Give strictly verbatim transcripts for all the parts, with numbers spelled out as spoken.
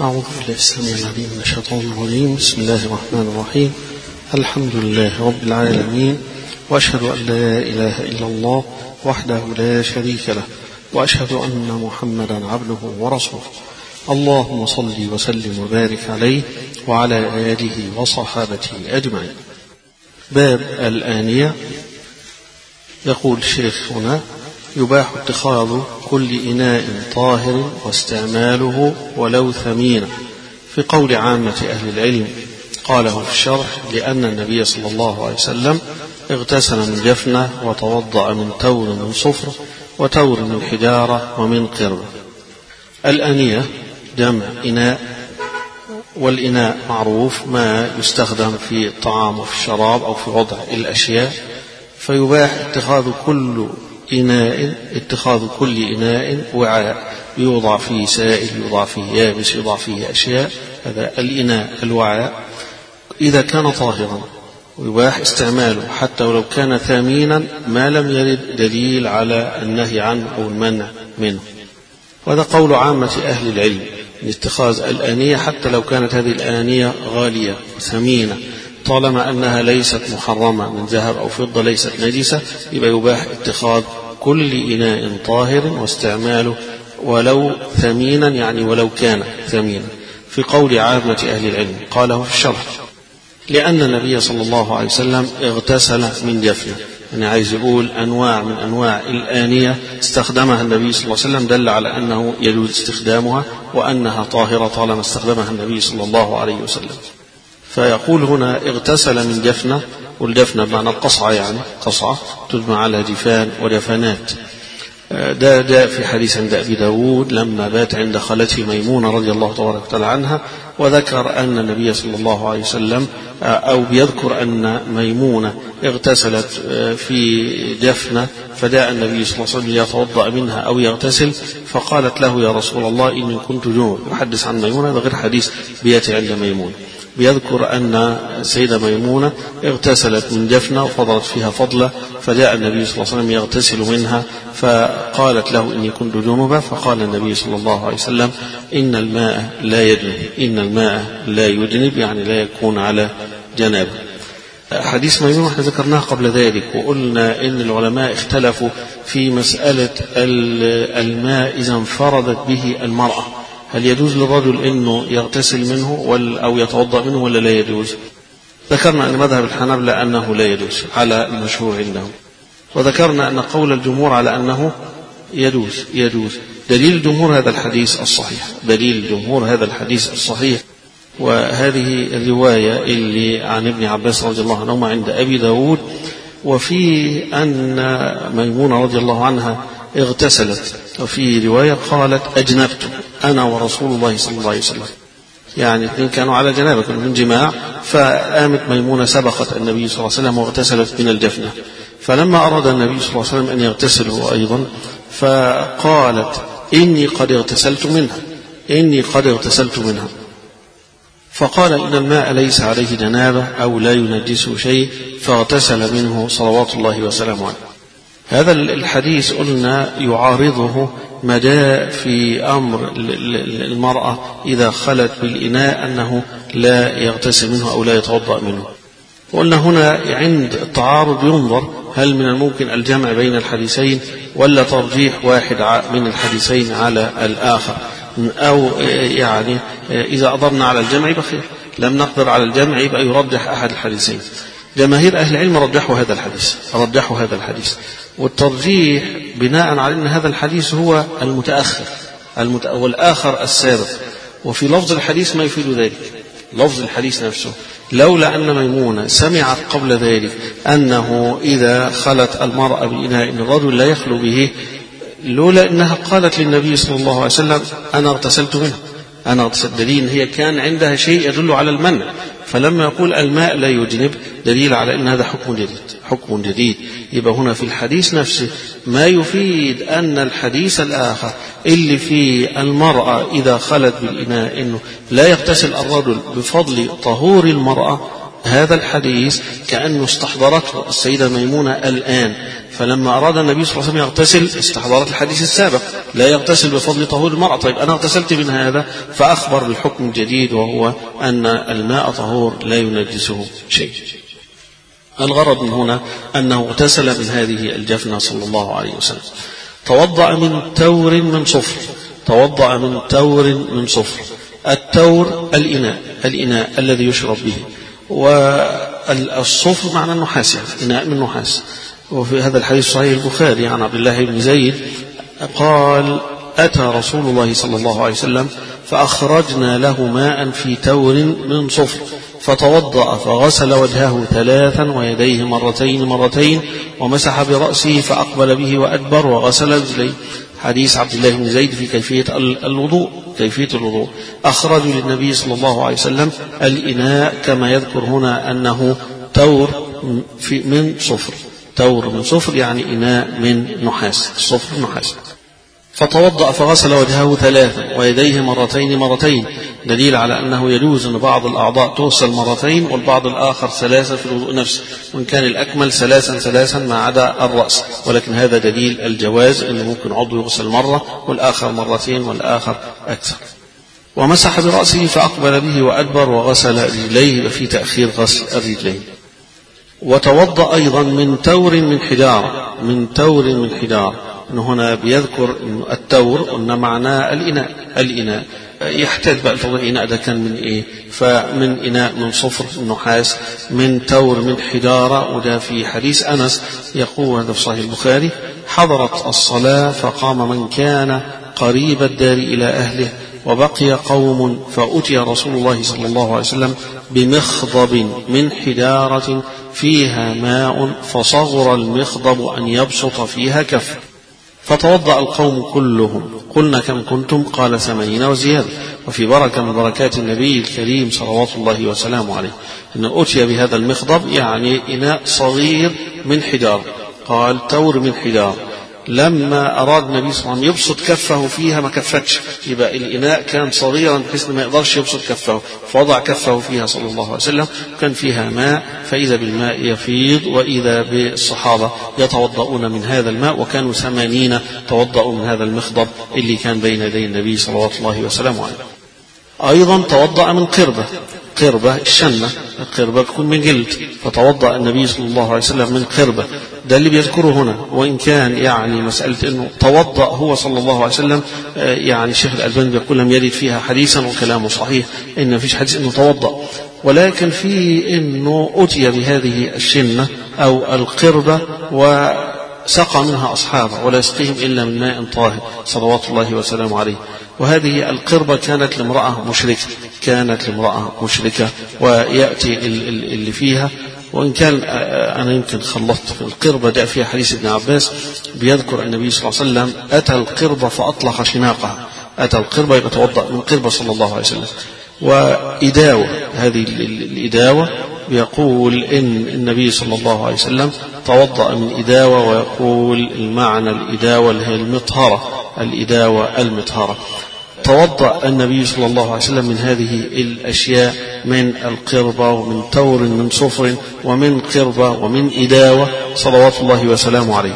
أعوذ بالله السميع العليم من الشيطان الرجيم. بسم الله الرحمن الرحيم. الحمد لله رب العالمين، وأشهد أن لا إله إلا الله وحده لا شريك له، وأشهد أن محمدا عبده ورسوله. اللهم صل وسلم وبارك عليه وعلى آله وصحابته أجمعين. باب الآنية. يقول الشيخ هنا: يباح اتخاذ كل إناء طاهر واستعماله ولو ثمينا، في قول عامة أهل العلم. قاله في الشرح: لأن النبي صلى الله عليه وسلم اغتسل من جفنة وتوضأ من تور من صفر وتور من حجارة ومن قرب. الآنية جمع إناء، والإناء معروف ما يستخدم في الطعام وفي الشراب أو في وضع الأشياء، فيباح اتخاذ كل إناء اتخاذ كل إناء وعاء يوضع فيه سائل، يوضع فيه يابس، يوضع فيه أشياء. هذا الإناء الوعاء إذا كان طاهرا، ويباح استعماله حتى ولو كان ثمينا ما لم يرد دليل على النهي عنه أو المنع منه. وهذا قول عامة أهل العلم لاتخاذ الآنية، حتى لو كانت هذه الآنية غالية ثمينة، طالما أنها ليست محرمة من ذهب أو فضة، ليست نجسة، يبقى يباح اتخاذ كل إناء طاهر واستعماله ولو ثمينا، يعني ولو كان ثمينا، في قول عامة أهل العلم. قاله في الشرح: لأن النبي صلى الله عليه وسلم اغتسل من جفنة، يعني عايز يقول أنواع من أنواع الآنية استخدمها النبي صلى الله عليه وسلم، دل على أنه يجوز استخدامها وأنها طاهرة طالما استخدمها النبي صلى الله عليه وسلم. فيقول هنا اغتسل من جفنة، والجفنة بمعنى القصعة، يعني قصعة تجمع على جفان ودفنات. ده ده في حديث عند أبي داود لما بات عند خالته ميمونة رضي الله تبارك وتعالى عنها، وذكر أن النبي صلى الله عليه وسلم أو بيذكر أن ميمونة اغتسلت في جفنة، فجاء النبي صلى الله عليه وسلم يتوضأ منها أو يغتسل، فقالت له: يا رسول الله إني كنت جنوب. يحدث عن ميمونة، هذا غير حديث بياتي عند ميمونة. بيذكر أن سيدة ميمونة اغتسلت من جفنة وفضلت فيها فضلة، فجاء النبي صلى الله عليه وسلم يغتسل منها، فقالت له: إني كنت جنوبا. فقال النبي صلى الله عليه وسلم: إن الماء لا يجنب، إن الماء لا يجنب، يعني لا يكون على جنابه. حديث ميمونة احنا ذكرناه قبل ذلك، وقلنا إن العلماء اختلفوا في مسألة الماء إذا انفردت به المرأة، هل يجوز للرجل أنه يغتسل منه أو يتوضأ منه ولا لا يجوز؟ ذكرنا أن مذهب الحنابلة أنه لا يجوز على المشهور عندهم، وذكرنا أن قول الجمهور على أنه يجوز. يجوز دليل الجمهور هذا الحديث الصحيح، دليل الجمهور هذا الحديث الصحيح. وهذه الرواية اللي عن ابن عباس رضي الله عنهما عند أبي داود، وفي أن ميمونة رضي الله عنها اغتسلت، وفي رواية قالت: أجنبت أنا ورسول الله صلى الله عليه وسلم، يعني اثنين كانوا على جنابة، كانوا من جماع، فقامت ميمونة سبقت النبي صلى الله عليه وسلم واغتسلت من الجفنة، فلما أراد النبي صلى الله عليه وسلم أن يغتسل هو أيضا، فقالت: إني قد اغتسلت منها، إني قد اغتسلت منها. فقال: إن الماء ليس عليه جنابة أو لا ينجسه شيء، فاغتسل منه صلوات الله وسلامه عليه. هذا الحديث قلنا يعارضه ما جاء في أمر المرأة إذا خلت بالإناء أنه لا يغتسل منه أو لا يتوضأ منه. وقلنا هنا عند التعارض ينظر هل من الممكن الجمع بين الحديثين ولا ترجيح واحد من الحديثين على الآخر، أو يعني إذا قدرنا على الجمع يبقى خير، لم نقدر على الجمع يبقى يرجح أحد الحديثين. جماهير أهل العلم رجحوا هذا الحديث، رجحوا هذا الحديث، والترجيح بناء على أن هذا الحديث هو المتأخر المت... والآخر السابق، وفي لفظ الحديث ما يفيد ذلك. لفظ الحديث نفسه لولا أن ميمونة سمعت قبل ذلك أنه إذا خلت المرأة بالإناء إن الرجل لا يخلو به، لولا أنها قالت للنبي صلى الله عليه وسلم: أنا اغتسلت منه، أنا اغتسلت، دليل هي كان عندها شيء يدل على المنع. فلما يقول الماء لا يجنب دليل على أن هذا حكم جديد، حكم جديد. يبقى هنا في الحديث نفسه ما يفيد أن الحديث الآخر اللي في المرأة إذا خلت بالإناء إنه لا يغتسل الرجل بفضل طهور المرأة، هذا الحديث كأنه استحضرته السيدة ميمونة الآن، فلما أراد النبي صلى الله عليه وسلم يغتسل استحضرت الحديث السابق لا يغتسل بفضل طهور المرأة. طيب أنا اغتسلت من هذا، فأخبر بالحكم الجديد وهو أن الماء طهور لا ينجسه شيء. الغرض من هنا أنه اغتسل من هذه الجفنة صلى الله عليه وسلم. توضأ من تور من صفر، توضأ من تور من صفر. التور الإناء، الإناء الذي يشرب به، والصفر معنى النحاس، يعني إناء من نحاس. وفي هذا الحديث صحيح البخاري عن عبد الله بن زيد قال أتى رسول الله صلى الله عليه وسلم فأخرجنا له ماء في تور من صفر فتوضأ فغسل وجهه ثلاثا ويديه مرتين مرتين ومسح برأسه فأقبل به وأدبر وغسل رجليه. حديث عبد الله بن زيد في كيفية الوضوء، كيفية الوضوء. أخرجوا للنبي صلى الله عليه وسلم الإناء كما يذكر هنا أنه تور في من صفر، تور من صفر يعني إناء من نحاس، الصفر نحاس. فتوضأ فغسل وجهه ثلاثا ويديه مرتين مرتين، دليل على أنه يجوز أن بعض الأعضاء تغسل مرتين والبعض الآخر ثلاثة في الوضوء نفسه، وإن كان الأكمل ثلاثا ثلاثا ما عدا الرأس، ولكن هذا دليل الجواز أنه ممكن عضو يغسل مرة والآخر مرتين والآخر أكثر. ومسح برأسه فأقبل به وأدبر وغسل رجليه، وفي تأخير غسل الرجلين. وتوضأ أيضا من تور من حجارة، من تور من حجارة. هنا بيذكر التور أن معناه الإناء، الإناء يحتاج بقى الإناء ده كان من إيه؟ فمن إناء من صفر النحاس، من تور من حجارة. وده في حديث أنس يقول هذا في صحيح البخاري حضرت الصلاة فقام من كان قريب الدار إلى أهله وبقي قوم فأتي رسول الله صلى الله عليه وسلم بمخضب من حجارة فيها ماء فصغر المخضب أن يبسط فيها كف، فتوضأ القوم كلهم. قلنا كم كنتم؟ قال ثمانين وزيادة. وفي بركة من بركات النبي الكريم صلوات الله وسلامه عليه أن أتي بهذا المخضب يعني إناء صغير من حجارة، قال تور من حجارة. لما أراد النبي صلى الله عليه وسلم يبسط كفه فيها ما كفتش، يبقى الإناء كان صغيرا بحيث ما يقدرش يبسط كفه، فوضع كفه فيها صلى الله عليه وسلم، كان فيها ماء، فإذا بالماء يفيض وإذا بالصحابة يتوضؤون من هذا الماء، وكانوا ثمانين توضؤوا من هذا المخضب اللي كان بين يدي النبي صلوات الله وسلامه عليه. أيضا توضأ من قربة، قربة الشنة، القربة تكون من جلد، فتوضأ النبي صلى الله عليه وسلم من قربة. ده اللي بيذكره هنا، وإن كان يعني مسألة أنه توضأ هو صلى الله عليه وسلم يعني الشيخ الألباني بيقول لم يرد فيها حديثا، وكلامه صحيح إن ما فيش حديث أنه توضأ، ولكن في أنه أتي بهذه الشنة أو القربة وسقى منها أصحابه ولا يسقيهم إلا من ماء طاهر صلوات الله وسلامه عليه. وهذه القربة كانت لامرأة مشركة، كانت لامرأة مشركة ويأتي اللي فيها، وإن كان أنا يمكن خلطت في القربة جاء فيها حديث ابن عباس بيذكر النبي صلى الله عليه وسلم أتى القربة فأطلق شناقها، أتى القربة يبقى توضأ من قربة صلى الله عليه وسلم. وإداوة، هذه الإداوة يقول إن النبي صلى الله عليه وسلم توضأ من إداوة، ويقول المعنى الإداوة اللي هي المطهرة، الإداوة المطهرة. توضأ النبي صلى الله عليه وسلم من هذه الأشياء، من القربة ومن تور من صفر ومن قربة ومن إداوة صلوات الله وسلامه عليه.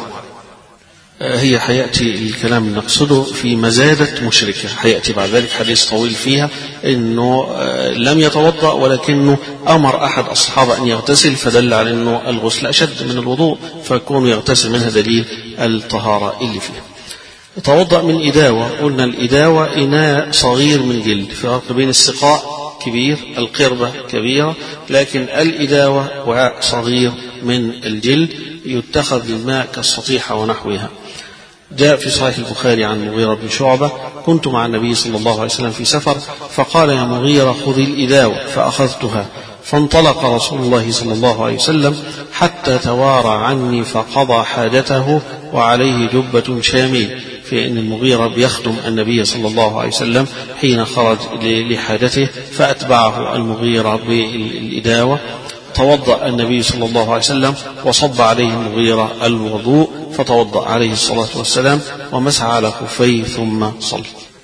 هي حيأتي الكلام اللي نقصده في مزادة مشركة، حيأتي بعد ذلك حديث طويل فيها إنه لم يتوضأ ولكنه أمر أحد الصحابة أن يغتسل، فدل على أنه الغسل أشد من الوضوء، فكون يغتسل منها دليل الطهارة اللي فيها. توضأ من إداوة، قلنا الإداوة إناء صغير من جلد، في فرق بين السقاء كبير، القربة كبيرة، لكن الإداوة وعاء صغير من الجلد يتخذ للماء كالسطيحة ونحوها. جاء في صحيح البخاري عن مغيرة بن شعبة كنت مع النبي صلى الله عليه وسلم في سفر فقال يا مغيرة خذ الإداوة، فأخذتها، فانطلق رسول الله صلى الله عليه وسلم حتى توارى عني فقضى حاجته وعليه جبة شامية، في أن المغيرة بيخدم النبي صلى الله عليه وسلم حين خرج لحاجته، فأتبعه المغيرة بالإداوة. توضأ النبي صلى الله عليه وسلم وصب عليه المغيرة الوضوء، فتوضأ عليه الصلاة والسلام ومسح على خفيه ثم صلى.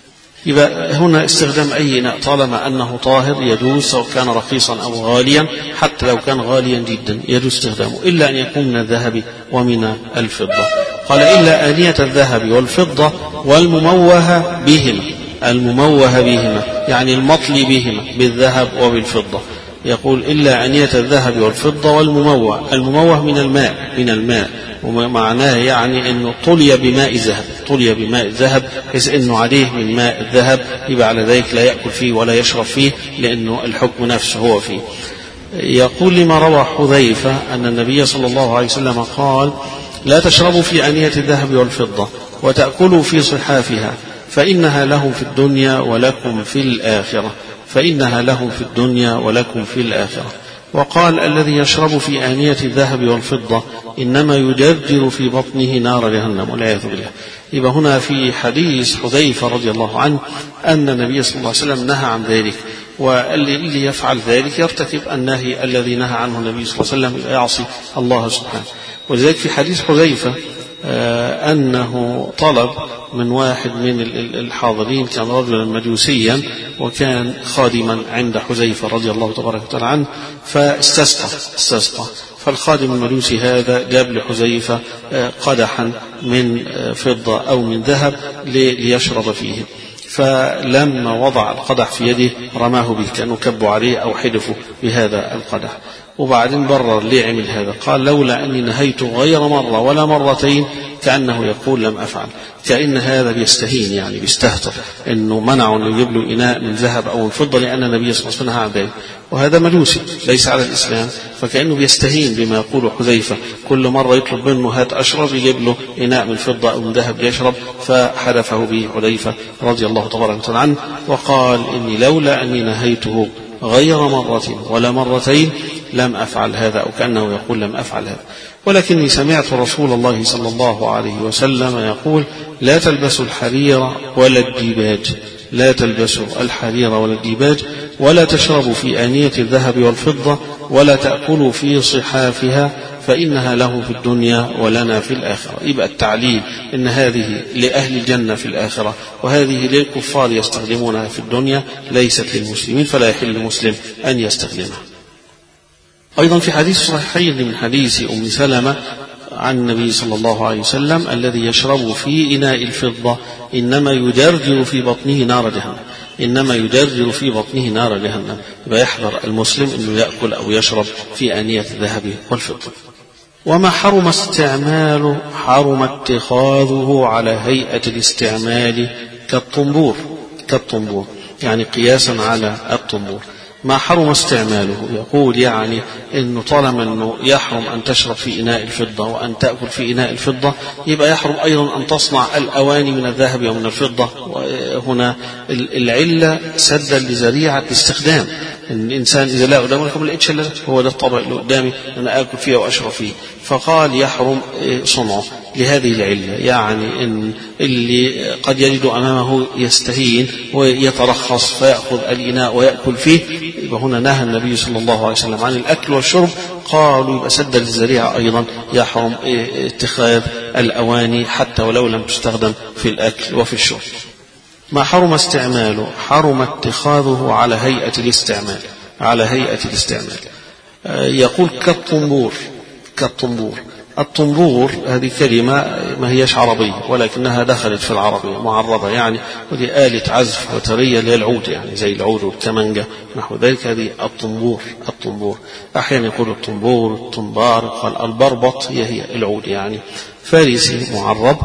يبقى هنا استخدام أي إناء طالما أنه طاهر يجوز، سواء كان رخيصا أو غاليا، حتى لو كان غاليا جدا يجوز استخدامه، إلا أن يكون من الذهب ومن الفضة. قال إلا آنية الذهب والفضة والمموه بهما، المموه بهما يعني المطلي بهما بالذهب وبالفضة. يقول إلا آنية الذهب والفضة والمموه، المموه من الماء، من الماء ومعناه يعني أنه طلي بماء ذهب، طلي بماء ذهب حيث أنه عليه من ماء الذهب، يبقى على ذلك لا يأكل فيه ولا يشرب فيه لأنه الحكم نفسه هو فيه. يقول لما روى حذيفة أن النبي صلى الله عليه وسلم قال لا تشربوا في آنية الذهب والفضة وتأكلوا في صحافها فإنها لهم في الدنيا ولكم في الآخرة، فإنها لهم في الدنيا ولكم في الآخرة. وقال الذي يشرب في آنية الذهب والفضة إنما يجرجر في بطنه نار جهنم والعياذ بالله. يبقى هنا في حديث حذيفة رضي الله عنه أن النبي صلى الله عليه وسلم نهى عن ذلك، واللي يفعل ذلك يرتكب النهي الذي نهى عنه النبي صلى الله عليه وسلم، يعصي الله سبحانه. ولذلك في حديث حذيفة أنه طلب من واحد من الحاضرين، كان رجلا مجوسيا وكان خادما عند حذيفة رضي الله تبارك وتعالى عنه، فاستسقى استسقى فالخادم المجوسي هذا جاب لحذيفة قدحا من فضة أو من ذهب ليشرب فيه، فلما وضع القدح في يده رماه به كأنه كب عليه أو حدفه بهذا القدح. وبعدين برر ليه عمل هذا، قال لولا أني نهيت غير مرة ولا مرتين كأنه يقول لم أفعل، كأن هذا بيستهين يعني بيستهتر أنه منعه أنه يجيب له إناء من ذهب أو من فضة لأن النبي صلى الله عليه وسلم عن ذلك، وهذا مجوسي ليس على الإسلام، فكأنه بيستهين بما يقوله حذيفة، كل مرة يطلب منه هات أشرب يجيب له إناء من فضة أو من ذهب ليشرب، فحدفه به حذيفة رضي الله تبارك وتعالى عنه وقال إني لولا أني نهيته غير مرة ولا مرتين لم أفعل هذا، أو كأنه يقول لم أفعل هذا. ولكني سمعت رسول الله صلى الله عليه وسلم يقول لا تلبسوا الحرير ولا الديباج، لا تلبسوا الحرير ولا الديباج، ولا تشربوا في آنية الذهب والفضة، ولا تأكلوا في صحافها فإنها له في الدنيا ولنا في الآخرة. يبقى التعليل إن هذه لأهل الجنة في الآخرة وهذه للكفار يستخدمونها في الدنيا، ليست للمسلمين، فلا يحل للمسلم أن يستخدمها. أيضا في حديث صحيح من حديث أم سلمة عن النبي صلى الله عليه وسلم الذي يشرب في إناء الفضة إنما يجرجر في بطنه نار جهنم، إنما يجرجر في بطنه نار جهنم. فيحذر المسلم أنه يأكل أو يشرب في آنية الذهب والفضة. وما حرم استعماله حرم اتخاذه على هيئة الاستعمال كالطنبور، كالطنبور يعني قياسا على الطنبور. ما حرم استعماله يقول يعني إنه طالما أنه يحرم أن تشرب في إناء الفضة وأن تأكل في إناء الفضة، يبقى يحرم أيضا أن تصنع الأواني من الذهب ومن الفضة. وهنا العلة سدا لذريعة الاستخدام، إن الإنسان إذا لا قدامه لكم لقيتش إلا هو ده الطبق اللي قدامي أنا آكل فيه وأشرب فيه، فقال يحرم صنعه لهذه العلة، يعني إن اللي قد يجد أمامه يستهين ويترخص فيأخذ الإناء ويأكل فيه، يبقى هنا نهى النبي صلى الله عليه وسلم عن الأكل والشرب. قالوا يبقى سد للذريعة أيضا يحرم اتخاذ الأواني حتى ولو لم تستخدم في الأكل وفي الشرب. ما حرم استعماله حرم اتخاذه على هيئة الاستعمال، على هيئة الاستعمال. يقول كالطنبور، كالطنبور. الطنبور هذه كلمة ما هيش عربية ولكنها دخلت في العربية معربة، يعني ودي آلة عزف وترية للعود، يعني زي العود والكمانجة نحو ذلك، هذه الطنبور. الطنبور أحيانا يقول الطنبور، الطنبار، قال البربط هي هي العود، يعني فارسي معرب،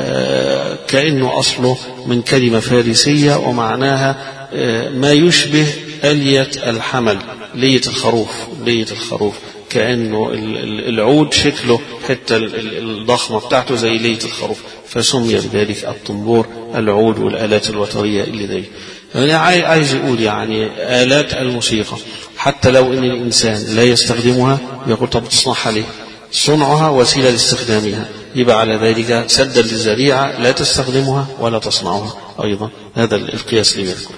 آه كأنه أصله من كلمة فارسية ومعناها آه ما يشبه آلية الحمل، لية الخروف، لية الخروف، كأنه العود شكله حتى الضخمة بتاعته زي لية الخروف، فسمي بذلك الطنبور، العود والآلات الوترية اللي ذي. يعني عايز يقول يعني آلات الموسيقى حتى لو أن الإنسان لا يستخدمها يقول طب تصنعها ليه؟ صنعها وسيلة لاستخدامها، يبقى على ذلك سدا للذريعة لا تستخدمها ولا تصنعها أيضا. هذا القياس اللي يذكر.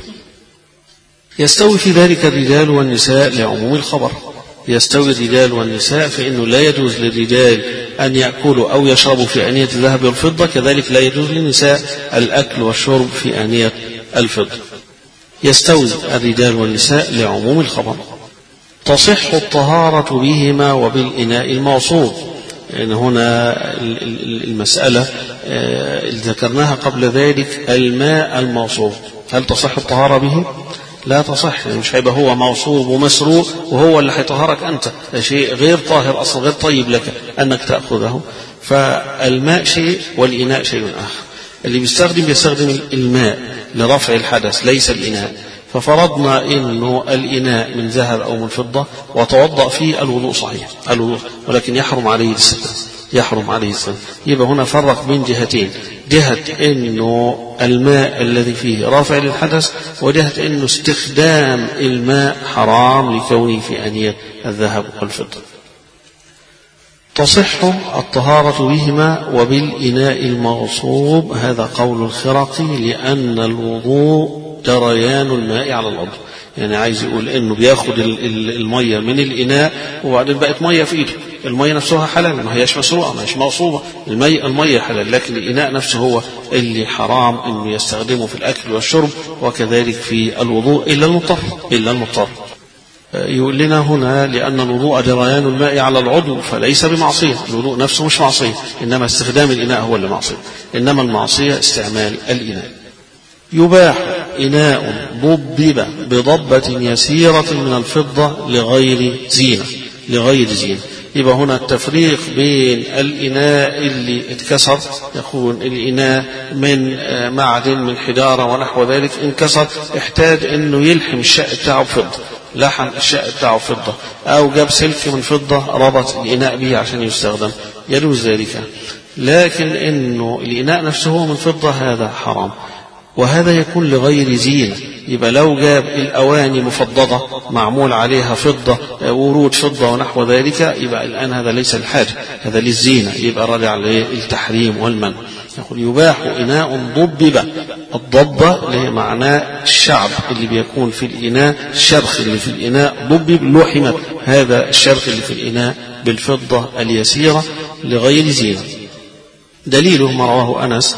يستوي في ذلك الرجال والنساء لعموم الخبر، يستوي الرجال والنساء، فإنه لا يجوز للرجال أن يأكلوا أو يشربوا في آنية الذهب والفضة، كذلك لا يجوز للنساء الأكل والشرب في آنية الفضة. يستوي الرجال والنساء لعموم الخبر. تصح الطهارة بهما وبالإناء الموصوب. يعني هنا المسألة اللي ذكرناها قبل ذلك الماء الموصوب، هل تصح الطهارة به؟ لا تصح، مش هيبقى هو موصوب ومسروق وهو اللي هيطهرك أنت، شيء غير طاهر أصلا، غير طيب لك أنك تأخذه. فالماء شيء والإناء شيء آخر. اللي بيستخدم بيستخدم الماء لرفع الحدث ليس الإناء. ففرضنا إنه الإناء من ذهب أو من فضة وتوضأ فيه، الوضوء صحيح الوضوء، ولكن يحرم عليه الاستخدام، يحرم عليه الاستخدام. يبقى هنا فرق بين جهتين، جهة إنه الماء الذي فيه رافع للحدث، وجهة إنه استخدام الماء حرام لكونه في أنية الذهب والفضة. تصح الطهارة بهما وبالإناء المغصوب، هذا قول الخرقي، لأن الوضوء جريان الماء على الأرض. يعني عايز يقول إنه بياخد المية من الإناء وبعدين بقت مية في إيده، المية نفسها حلال، ما هيش مسروقة، ما هيش مغصوبة، المية المية حلال، لكن الإناء نفسه هو اللي حرام إنه يستخدمه في الأكل والشرب، وكذلك في الوضوء إلا المضطر إلا المضطر. يقول لنا هنا لأن الوضوء جريان الماء على العضو فليس بمعصية، الوضوء نفسه مش معصية، إنما استخدام الإناء هو اللي معصية، إنما المعصية استعمال الإناء. يباح إناء ضبب بضبة يسيرة من الفضة لغير زينة، لغير زينة. يبقى هنا التفريق بين الإناء اللي اتكسر، يكون الإناء من معدن من حجارة ونحو ذلك انكسر، احتاج انه يلحم الشق بتاعه بفضة، لحم الشق بتاعه بفضة، او جاب سلك من فضة ربط الإناء به عشان يستخدم، يجوز ذلك. لكن انه الإناء نفسه هو من فضة هذا حرام، وهذا يكون لغير زينة. يبقى لو جاب الأواني مفضضة معمول عليها فضة، ورود فضة ونحو ذلك، يبقى الآن هذا ليس الحاجة، هذا للزينة، يبقى راجع للتحريم والمنع. يقول يباح إناء ضبب، الضبة اللي هي معناه الشعب اللي بيكون في الإناء، الشرخ اللي في الإناء ضبب لحمت هذا الشرخ اللي في الإناء بالفضة اليسيرة لغير زينة. دليله ما رواه أنس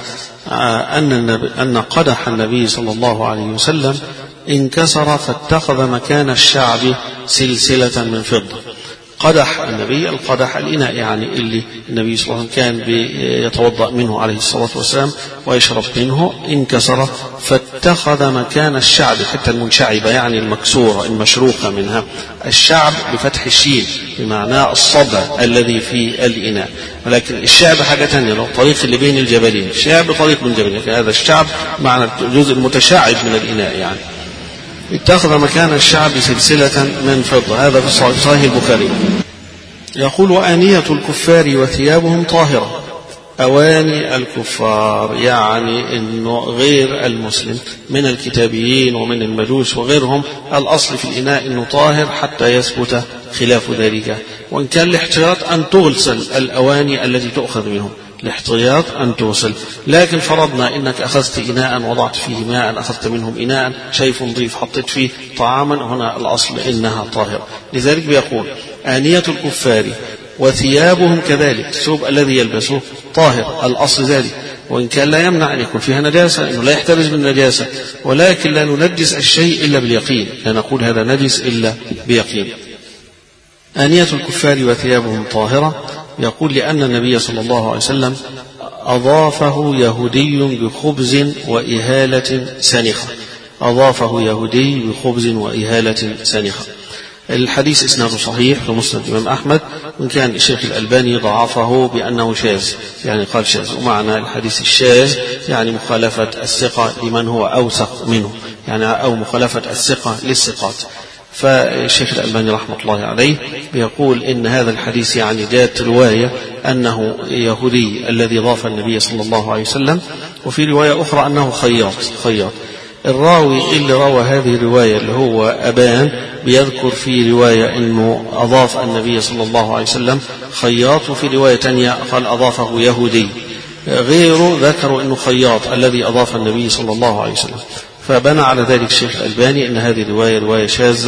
أن أن قدح النبي صلى الله عليه وسلم انكسر فاتخذ مكان الشعب سلسلة من فضة. قدح النبي، القدح الإناء يعني اللي النبي صلى الله عليه وسلم كان يتوضأ منه عليه الصلاة والسلام ويشرب منه، انكسر فاتخذ مكان الشعب، حتى المنشعبة يعني المكسورة المشروخة منها، الشعب بفتح الشين بمعنى الصدع الذي في الإناء، ولكن الشعب حاجة ثانية، لو الطريق اللي بين الجبلين، الشعب طريق من الجبلين، هذا الشعب معنى الجزء المتشعب من الإناء يعني. اتخذ مكان الشعب سلسلة من فضة، هذا في صحيح البخاري. يقول وآنية الكفار وثيابهم طاهرة. أواني الكفار يعني إنه غير المسلم من الكتابيين ومن المجوس وغيرهم، الأصل في الإناء إنه طاهر حتى يثبت خلاف ذلك، وإن كان الاحتياط أن تغسل الأواني التي تؤخذ منهم، الاحتياط أن توصل. لكن فرضنا إنك أخذت إناء وضعت فيه ماء، أخذت منهم إناء شيء نظيف حطيت فيه طعاما، هنا الأصل إنها طاهرة. لذلك بيقول آنية الكفار وثيابهم كذلك، الثوب الذي يلبسه طاهر، الأصل ذلك، وإن كان لا يمنع أن يكون فيها نجاسة، إنه لا يحترز من النجاسة، ولكن لا ننجس الشيء إلا باليقين، لا نقول هذا نجس إلا بيقين. آنية الكفار وثيابهم طاهرة، يقول لأن النبي صلى الله عليه وسلم أضافه يهودي بخبز وإهالة سنخة، أضافه يهودي بخبز وإهالة سنخة. الحديث إسناده صحيح في مسند الإمام أحمد، وإن كان الشيخ الألباني ضعفه بأنه شاذ، يعني قال شاذ، ومعنى الحديث الشاذ يعني مخالفة الثقة لمن هو أوثق منه، يعني أو مخالفة الثقة للثقات. فالشيخ الألباني رحمة الله عليه بيقول إن هذا الحديث يعني جاءت رواية أنه يهودي الذي ضاف النبي صلى الله عليه وسلم، وفي رواية أخرى أنه خياط خياط الراوي اللي روى هذه الرواية اللي هو أبان بيذكر في رواية أنه أضاف النبي صلى الله عليه وسلم خياط، وفي رواية تانية قال أضافه يهودي، غيره ذكروا أنه خياط الذي أضاف النبي صلى الله عليه وسلم. فبنى على ذلك الشيخ الألباني أن هذه الرواية رواية شاذة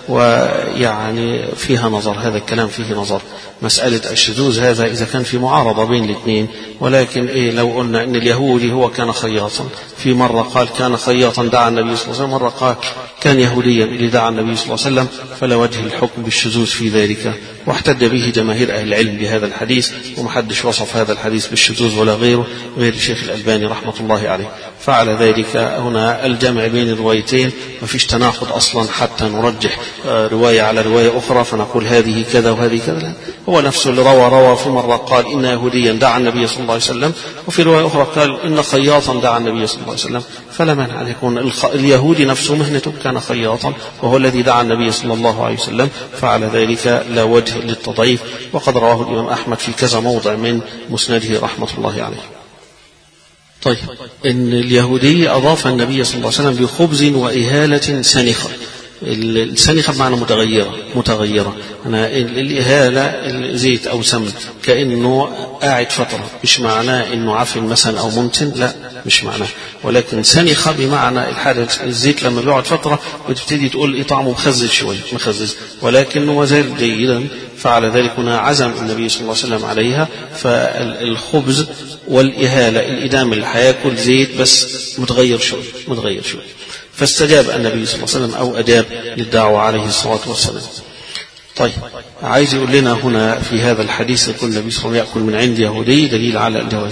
ويعني فيها نظر، هذا الكلام فيه نظر. مسألة الشذوذ هذا إذا كان في معارضة بين الاثنين، ولكن إيه لو قلنا إن اليهودي هو كان خياطا، في مرة قال كان خياطا دعا النبي صلى الله عليه وسلم، مرة قال كان يهوديا اللي دعا النبي صلى الله عليه وسلم، فلا وجه الحكم بالشذوذ في ذلك. واحتج به جماهير أهل العلم بهذا الحديث، ومحدش وصف هذا الحديث بالشذوذ ولا غيره غير الشيخ الألباني رحمة الله عليه. فعلى ذلك هنا الجمع بين الروايتين، ما فيش تناقض أصلا حتى نرجح رواية على رواية أخرى فنقول هذه كذا وهذه كذا، هو نفسه اللي روى روى في مرة قال إن يهوديا دعا النبي صلى الله عليه وسلم، وفي رواية أخرى قال إن خياطا دعا النبي صلى الله عليه وسلم، فلا مانع أن يكون اليهودي نفسه مهنته كان خياطا وهو الذي دعا النبي صلى الله عليه وسلم، فعلى ذلك لا وجه للتضعيف. وقد رواه الإمام أحمد في كذا موضع من مسنده رحمة الله عليه. طيب، إن اليهودي أضاف النبي صلى الله عليه وسلم بخبز وإهالة سنخة. السنخة بمعنى متغيرة متغيرة أنا الإهالة زيت أو سمن كأنه قاعد فترة، مش معناه إنه عفن مثلا أو ممتن، لا مش معناه، ولكن سنخة بمعنى الحاجة الزيت لما بيقعد فترة بتبتدي تقول إيه طعمه مخزز شوي مخزز، ولكنه ما زال جيدا. فعلى ذلك هنا عزم النبي صلى الله عليه وسلم عليها. فالخبز والإهالة الإدام اللي هياكل زيت بس متغير شوي متغير شوي فاستجاب النبي صلى الله عليه وسلم أو أجاب للدعوة عليه الصلاة والسلام. طيب، عايز يقول لنا هنا في هذا الحديث يقول النبي صلى الله عليه وسلم يأكل من عند يهودي دليل على الجواز.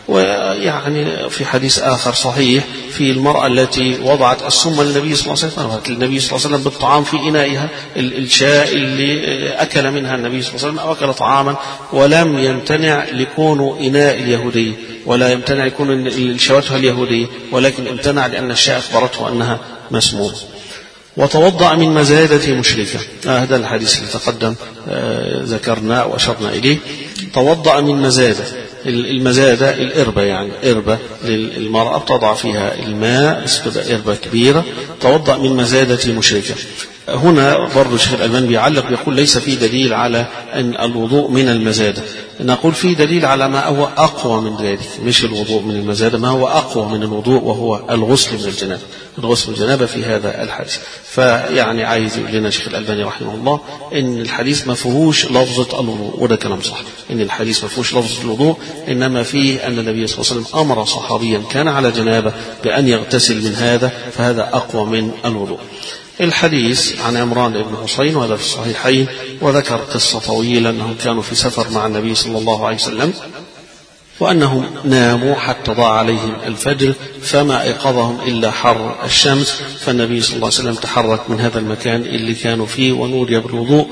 ويعني في حديث آخر صحيح في المرأة التي وضعت السم للنبي صلى الله عليه وسلم، النبي صلى الله عليه وسلم بالطعام في إنائها، الشاء اللي أكل منها النبي صلى الله عليه وسلم أو أكل طعاما ولم يمتنع لكون إناء اليهودي ولا يمتنع يكون شواتها اليهودية، ولكن امتنع لأن الشاء أخبرته أنها مسمومة. وتوضأ من مزادة مشركة، هذا الحديث اللي تقدم ذكرنا وأشرنا إليه. توضأ من مزادة، المزادة الإربة، يعني إربة للمرأة تضع فيها الماء، تبقى إربة كبيرة. توضأ من مزادة مشركة. هنا برضو الشيخ الألباني بيعلق بيقول ليس في دليل على أن الوضوء من المزادة، نقول في دليل على ما هو أقوى من ذلك، مش الوضوء من المزادة، ما هو أقوى من الوضوء وهو الغسل من الجنابة، الغسل من الجنابة في هذا الحديث. فيعني عايز يقول لنا الشيخ الألباني رحمه الله إن الحديث ما فيهوش لفظة الوضوء، وده كلام صح، إن الحديث ما فيهوش لفظة الوضوء، إنما فيه أن النبي صلى الله عليه وسلم أمر صحابيا كان على جنابة بأن يغتسل من هذا، فهذا أقوى من الوضوء. الحديث عن عمران بن حسين وهذا في الصحيحين، وذكر قصة طويلة أنهم كانوا في سفر مع النبي صلى الله عليه وسلم وأنهم ناموا حتى ضاع عليهم الفجر فما أيقظهم إلا حر الشمس، فالنبي صلى الله عليه وسلم تحرك من هذا المكان اللي كانوا فيه ونودي بالوضوء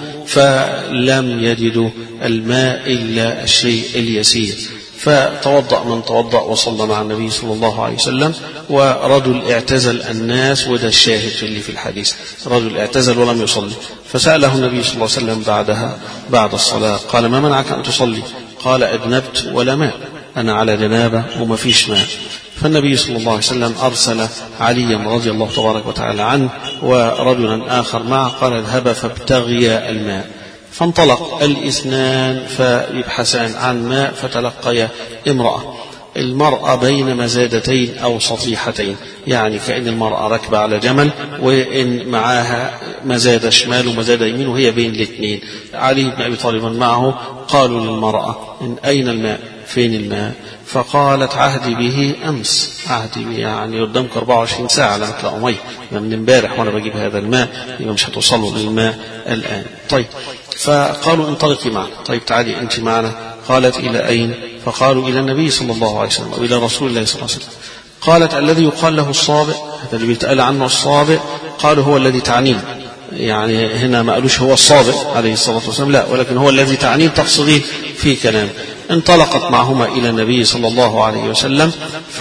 فلم يجدوا الماء إلا الشيء اليسير، فتوضأ من توضأ وصلى مع النبي صلى الله عليه وسلم. ورجل اعتزل الناس، وده الشاهد اللي في الحديث، رجل اعتزل ولم يصلي، فسأله النبي صلى الله عليه وسلم بعدها بعد الصلاة قال ما منعك أن تصلي؟ قال أذنبت ولا ماء، أنا على جنابة وما فيش ماء. فالنبي صلى الله عليه وسلم أرسل عليا رضي الله تبارك وتعالى عنه ورجلا آخر معه قال اذهبا فابتغيا الماء، فانطلق الاثنان فيبحثان عن ماء، فتلقيا امرأة، المرأة بين مزادتين أو صفيحتين، يعني كأن المرأة راكبة على جمل وإن معاها مزادة شمال ومزادة يمين وهي بين الاثنين. علي بن أبي طالب معه، قالوا للمرأة إن أين الماء؟ فين الماء؟ فقالت عهدي به أمس، عهدي به يعني قدامك أربعة وعشرين ساعة لما تلاقوا مية، من امبارح وأنا بجيب هذا الماء، يبقى مش هتوصلوا للماء الآن. طيب، فقالوا انطلقي معنا، طيب تعالي أنت معنا. قالت إلى أين؟ فقالوا إلى النبي صلى الله عليه وسلم وإلى رسول الله صلى الله عليه وسلم. قالت الذي يقال له الصابئ، هذا اللي بيتقال عنه الصابئ، قالوا هو الذي تعنيه، يعني هنا ما قالوش هو الصابئ عليه الصلاة والسلام، لا، ولكن هو الذي تعنيه تقصديه في كلام. انطلقت معهما إلى النبي صلى الله عليه وسلم،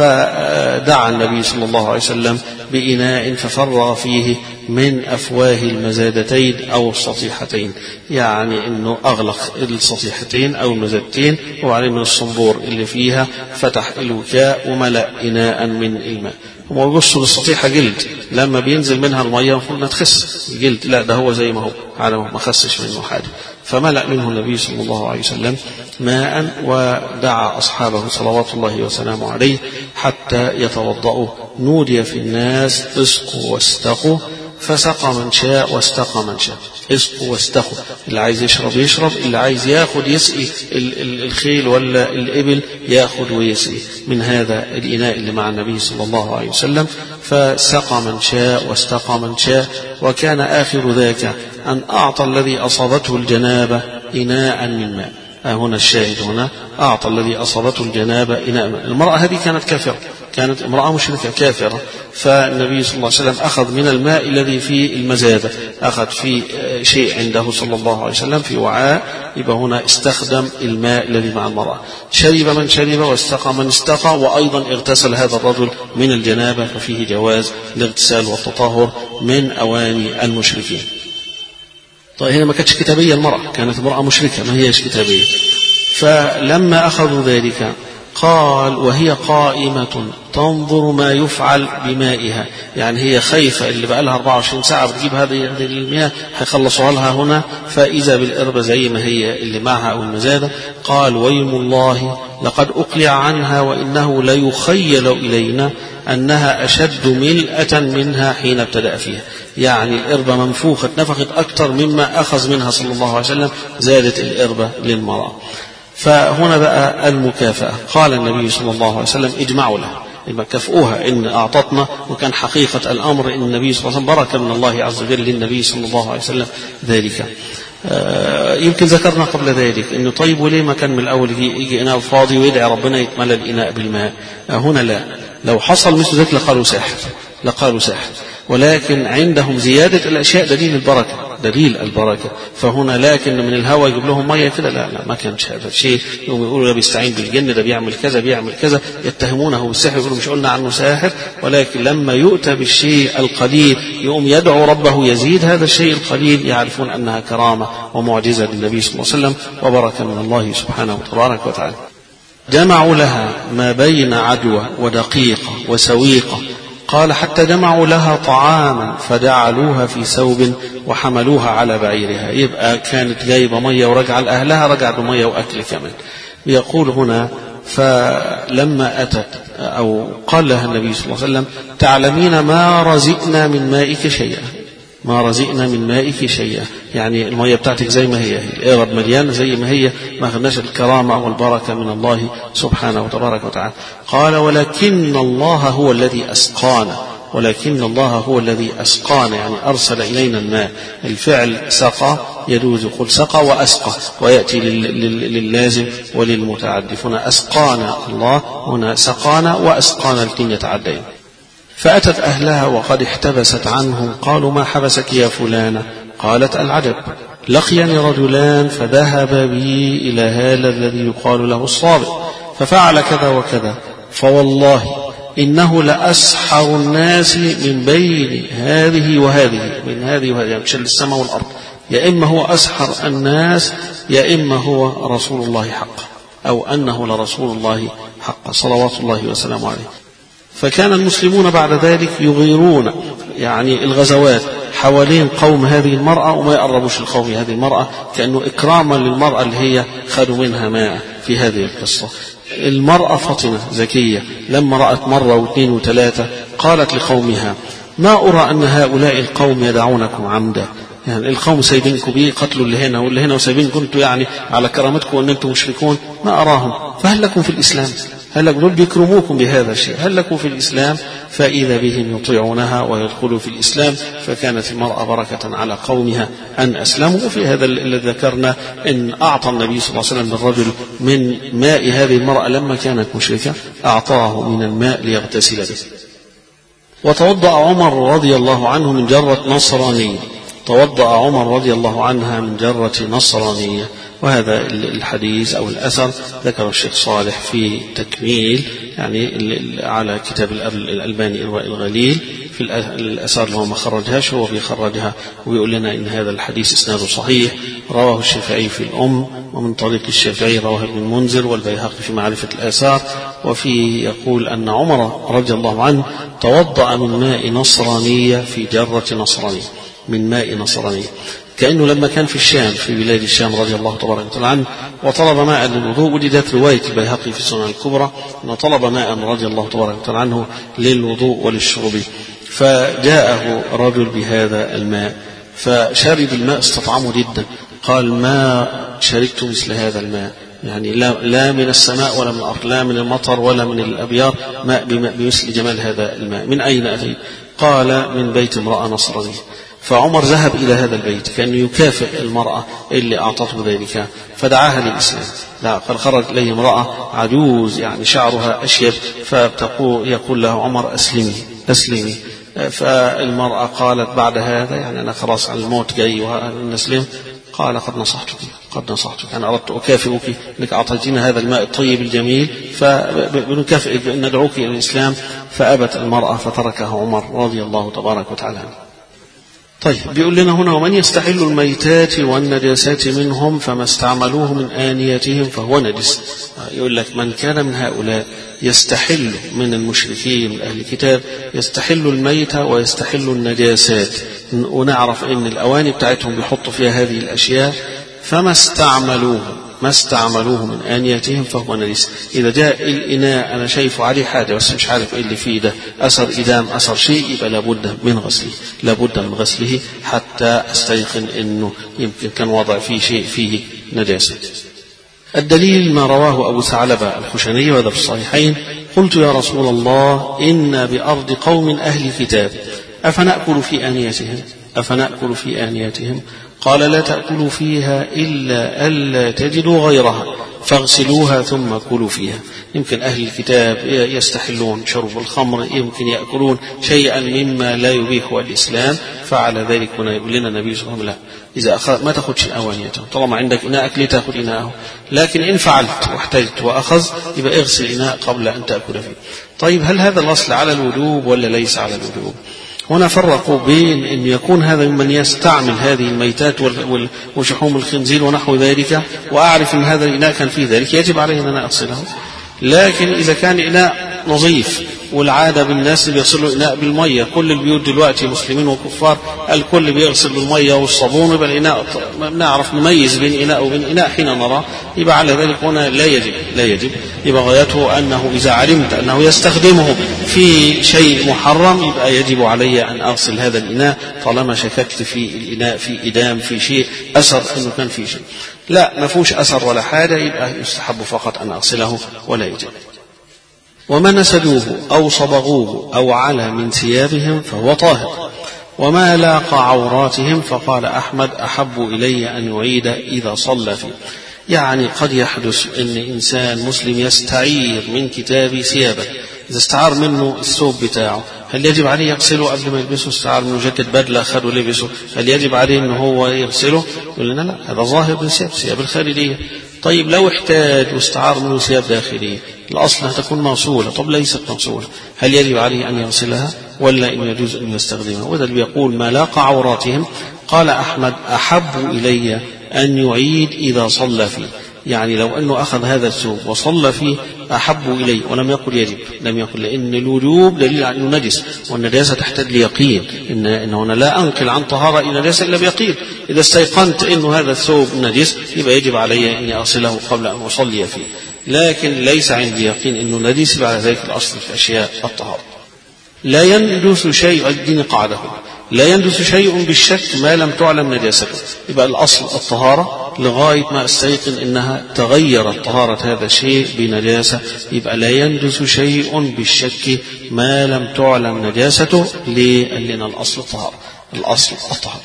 فدعا النبي صلى الله عليه وسلم بإناء ففرغ فيه من أفواه المزادتين أو الصفيحتين، يعني أنه أغلق الصفيحتين أو المزادتين وعليه من الصنبور اللي فيها، فتح الوكاء وملأ إناء من الماء. وما يبصوا للصفيحة جلد، لما بينزل منها المية المفروض تخس الجلد، لا ده هو زي ما هو على ما خسش منه حاجة. فملأ منه النبي صلى الله عليه وسلم ماء ودعا أصحابه صلوات الله وسلامه عليه حتى يتوضأوا. نودي في الناس اسقوا واستقوا، فسقى من شاء واستقى من شاء. اسقوا واستقوا، اللي عايز يشرب يشرب، اللي عايز ياخد يسقي الخيل ولا الإبل ياخد ويسقي من هذا الإناء اللي مع النبي صلى الله عليه وسلم. فسقى من شاء واستقى من شاء. وكان آخر ذاك أن أعطى الذي أصابته الجنابة إناء من ماء. هنا الشاهد، هنا أعطى الذي أصابته الجنابة إناء من ماء. المرأة هذه كانت كافرة، كانت امرأة مشركة كافرة، فالنبي صلى الله عليه وسلم أخذ من الماء الذي فيه المزادة، أخذ فيه شيء عنده صلى الله عليه وسلم في وعاء، يبقى هنا استخدم الماء الذي مع المرأة. شرب من شرب واستقى من استقى. وأيضا اغتسل هذا الرجل من الجنابة، ففيه جواز الاغتسال والتطهر من أواني المشركين. طيب هنا ما كانتش كتابية المرأة، كانت امرأة مشركة ما هيش كتابية. فلما أخذوا ذلك قال وهي قائمة تنظر ما يفعل بمائها، يعني هي خايفة اللي بقى لها أربعة وعشرين ساعة بتجيب هذه المياه هيخلصوها لها هنا، فإذا بالإربة زي ما هي اللي معها أو المزادة. قال ويم الله لقد أقلع عنها وإنه ليخيل إلينا أنها أشد ملأة منها حين ابتدأ فيها، يعني الإربة منفوخة نفخت أكثر مما أخذ منها صلى الله عليه وسلم، زادت الإربة للمرأة. فهنا بقى المكافأة. قال النبي صلى الله عليه وسلم اجمعوا لها، يبقى كافئوها إن أعطتنا. وكان حقيقة الأمر إن النبي صلى الله عليه وسلم بركة من الله عز وجل للنبي صلى الله عليه وسلم ذلك. آه يمكن ذكرنا قبل ذلك إنه طيب وليه ما كان من الأول يجي إناء فاضي ويدعي ربنا يتملى الإناء بالماء؟ آه هنا لا، لو حصل مثل ذلك لقالوا ساحر، لقالوا ساحر. ولكن عندهم زيادة الأشياء دليل البركة، دليل البركة. فهنا لكن من الهوى يجيب لهم مية كده، لا لا ما كانش هذا الشيء. يقوم يقولوا ده بيستعين بالجن، ده بيعمل كذا بيعمل كذا، يتهمونه بالسحر، يقولوا مش قلنا عنه ساحر. ولكن لما يؤتى بالشيء القليل يقوم يدعو ربه يزيد هذا الشيء القليل، يعرفون أنها كرامة ومعجزة للنبي صلى الله عليه وسلم وبركة من الله سبحانه وتبارك وتعالى. جمعوا لها ما بين عدوى ودقيقة وسويقة. قال حتى جمعوا لها طعاما فجعلوها في ثوب وحملوها على بعيرها. يبقى كانت جايبة مية ورجع لأهلها، رجع بمية وأكل كمان. يقول هنا فلما أتت أو قال لها النبي صلى الله عليه وسلم تعلمين ما رزقنا من مائك شيئا، ما رزقنا من مائك شيئا، يعني المية بتاعتك زي ما هي، الإرب مليانة زي ما هي، ما خدناش الكرامة والبركة من الله سبحانه وتبارك وتعالى. قال ولكن الله هو الذي أسقانا، ولكن الله هو الذي أسقانا، يعني أرسل إلينا الماء. الفعل سقى يجوز يقول سقى وأسقى، ويأتي لللازم وللمتعدي. هنا أسقانا الله، هنا سقانا وأسقانا الاثنين يتعدين. فأتت أهلها وقد احتبست عنهم. قالوا ما حبسك يا فلانة؟ قالت العجب، لقيني رجلان فذهب بي إلى هذا الذي يقال له الصابئ ففعل كذا وكذا، فوالله إنه لأسحر الناس من بين هذه وهذه، من هذه وهذه، يعني شل السماء والأرض، يا إما هو أسحر الناس يا إما هو رسول الله حق، أو أنه لرسول الله حق صلوات الله وسلامه عليه. فكان المسلمون بعد ذلك يغيرون يعني الغزوات حوالين قوم هذه المرأة وما يقربوش القوم هذه المرأة، كأنه إكراما للمرأة اللي هي خدوا منها ماء في هذه القصة. المرأة فاطمة زكية لما رأت مرة واثنين وثلاثة قالت لقومها ما أرى أن هؤلاء القوم يدعونكم عمدا، يعني القوم سايبينكم بيه قتلوا اللي هنا واللي هنا وسايبينكم انتم يعني على كرامتكم وان انتم مشركون، ما أراهم، فهل لكم في الإسلام؟ هل لكم دول بيكرموكم بهذا الشيء، هل لكم في الإسلام؟ فإذا بهم يطيعونها ويدخلوا في الإسلام. فكانت المرأة بركة على قومها أن أسلموا. وفي هذا الذي ذكرنا أن أعطى النبي صلى الله عليه وسلم للرجل من ماء هذه المرأة لما كانت مشركة، أعطاه من الماء ليغتسل به. وتوضأ عمر رضي الله عنه من جرة نصرانية، توضأ عمر رضي الله عنها من جرة نصرانية. وهذا الحديث أو الأثر ذكر الشيخ صالح في تكميل يعني على كتاب الألباني إرواء الغليل في الأثار اللي هو ما خرجهاش، هو بيخرجها ويقول لنا إن هذا الحديث إسناده صحيح. رواه الشافعي في الأم، ومن طريق الشافعي رواه ابن المنذر والبيهقي في معرفة الآثار. وفيه يقول أن عمر رضي الله عنه توضأ من ماء نصرانية في جرة نصرانية، من ماء نصرانية، كأنه لما كان في الشام في بلاد الشام رضي الله تبارك وتعالى عنه وطلب ماء للوضوء. وجدت رواية البيهقي في السنن الكبرى أنه طلب ماء رضي الله تبارك وتعالى عنه للوضوء وللشرب. فجاءه رجل بهذا الماء فشرب الماء استطعمه جدا، قال ما شربت مثل هذا الماء، يعني لا, لا من السماء ولا من الأرض، لا من المطر ولا من الأبيار، ماء بمثل جمال هذا الماء، من أين أتيت؟ قال من بيت امرأة نصرانية. فعمر ذهب إلى هذا البيت كأنه يكافئ المرأة اللي أعطته ذلك، فدعاها للإسلام. لا، قال خرج إليه امرأة عجوز يعني شعرها أشيب، فبتقول يقول له عمر أسلمي أسلمي. فالمرأة قالت بعد هذا يعني أنا خلاص على الموت جاي ونسلم. قال قد نصحتك قد نصحتك أنا أردت أكافئك لك أعطيتنا هذا الماء الطيب الجميل، فبنكافئك بأن ندعوك إلى الإسلام. فأبت المرأة فتركها عمر رضي الله تبارك وتعالى عنه. طيب بيقول لنا هنا ومن يستحل الميتات والنجاسات منهم فما استعملوه من آنيتهم فهو نجس. يقول لك من كان من هؤلاء يستحل من المشركين من أهل الكتاب يستحل الميت ويستحل النجاسات، ونعرف ان الأواني بتاعتهم بيحطوا فيها هذه الأشياء، فما استعملوه ما استعملوه من آنيتهم فهو نجس. إذا جاء الإناء أنا شايفه عليه حاجة بس مش عارف إيه اللي فيه ده، أثر إدام أثر شيء، يبقى لابد من غسله لابد من غسله حتى أستيقن إنه يمكن كان وضع فيه شيء فيه نجاسة. الدليل ما رواه أبو ثعلبة الخشني وهذا في الصحيحين: قلت يا رسول الله إن بأرض قوم أهل كتاب أفنأكل في آنيتهم أفنأكل في آنيتهم قال لا تأكلوا فيها إلا ألا تجدوا غيرها فاغسلوها ثم كلوا فيها. يمكن أهل الكتاب يستحلون شرب الخمر، يمكن يأكلون شيئا مما لا يبيحه الإسلام، فعلى ذلك هنا يقول لنا النبي صلى الله عليه وسلم لا، إذا أخذ ما تأخذش أوانيته، طالما عندك إناءك ليه تأخذ إناءه، لكن إن فعلت واحتجت وأخذ يبقى اغسل الإناء قبل أن تأكل فيه. طيب هل هذا الأصل على الوجوب ولا ليس على الوجوب؟ هنا فرقوا بين أن يكون هذا ممن يستعمل هذه الميتات وشحوم الخنزير ونحو ذلك، وأعرف أن هذا الإناء كان فيه ذلك يجب عليه أن أنا أغسله. لكن إذا كان إناء نظيف والعادة بالناس بيغسلوا إناء بالمية، كل البيوت دلوقتي مسلمين وكفار الكل بيغسل بالمية والصابون، يبقى الإناء نعرف نميز بين إناء وبين إناء حين نرى، يبقى على ذلك هنا لا يجب لا يجب يبقى غايته أنه إذا علمت أنه يستخدمه في شيء محرم يبقى يجب علي أن أغسل هذا الإناء طالما شككت في الإناء في إدام في شيء أثر أنه كان في شيء. لا ما فيهوش أثر ولا حاجة يبقى يستحب فقط أن أغسله ولا يجب. وما نسجوه أو صبغوه أو على من ثيابهم فهو طاهر، وما لاقى عوراتهم فقال أحمد أحب إلي أن يعيد إذا صلى فيه. يعني قد يحدث أن إنسان مسلم يستعير من كتاب ثيابه، إذا استعار منه الثوب بتاعه هل يجب عليه يغسله قبل ما يلبسه؟ استعار منه جاكيت بدلة أخذه لبسه هل يجب عليه أنه هو يغسله؟ يقول لنا لا، هذا ظاهر بالثياب ثياب الخارجية. طيب لو احتاج واستعار منه ثياب داخلية الأصل هتكون موصولة، طب ليست موصولة هل يجب عليه أن يغسلها ولا إن يجوز أن يستخدمها؟ وذا اللي بيقول ما لاقى عوراتهم قال أحمد أحب إلي أن يعيد إذا صلى فيه، يعني لو أنه أخذ هذا الثوب وصلى فيه أحب إليه، ولم يقل يجب، لم يقل لأن الوجوب دليل على أنه نجس والنجاسة تحتاج ليقين، إن إنه أنا لا أنقل عن طهارة إلى نجاسة إلا بيقين. إذا استيقنت أنه هذا الثوب نجس يبقى يجب علي أن أغسله قبل أن أصلي فيه، لكن ليس عندي يقين أنه نجس بعد ذلك الأصل في أشياء الطهارة. لا يندس شيء، الدين قاعدة لا يندس شيء بالشك ما لم تعلم نجاسته، يبقى الأصل الطهارة لغاية ما استيقن إنها تغيرت طهارة هذا الشيء بنجاسة، يبقى لا يندس شيء بالشك ما لم تعلم نجاسته، لأن الأصل الطهارة الأصل الطهارة.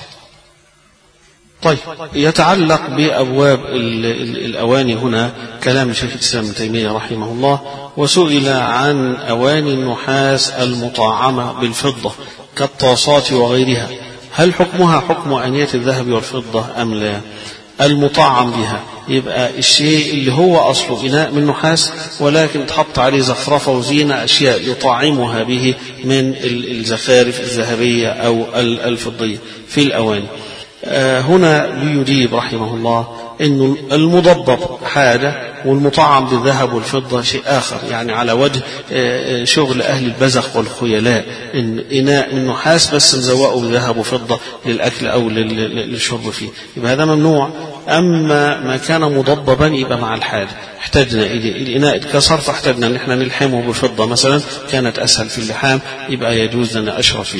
طيب يتعلق بأبواب الأواني هنا كلام شيخ الإسلام ابن تيمية رحمه الله، وسئل عن أواني النحاس المطعمة بالفضة كالطاسات وغيرها هل حكمها حكم آنية الذهب والفضة أم لا؟ المطعم بها يبقى الشيء اللي هو أصله إناء من نحاس ولكن تحط عليه زخرفة وزينة أشياء يطعمها به من الزخارف الذهبية أو الفضية في الأواني. هنا بيجيب رحمه الله أن المضبب حاجة والمطعم بالذهب والفضة شيء آخر، يعني على وجه شغل أهل البزخ والخيلاء، إن إناء من نحاس بس مزوقه بذهب وفضة للأكل أو للشرب فيه، يبقى هذا ممنوع. أما ما كان مضببا يبقى مع الحاجة، احتاجنا الإناء اتكسر فاحتاجنا أن احنا نلحمه بفضة مثلا، كانت أسهل في اللحام، يبقى يجوز لنا أشرب فيه.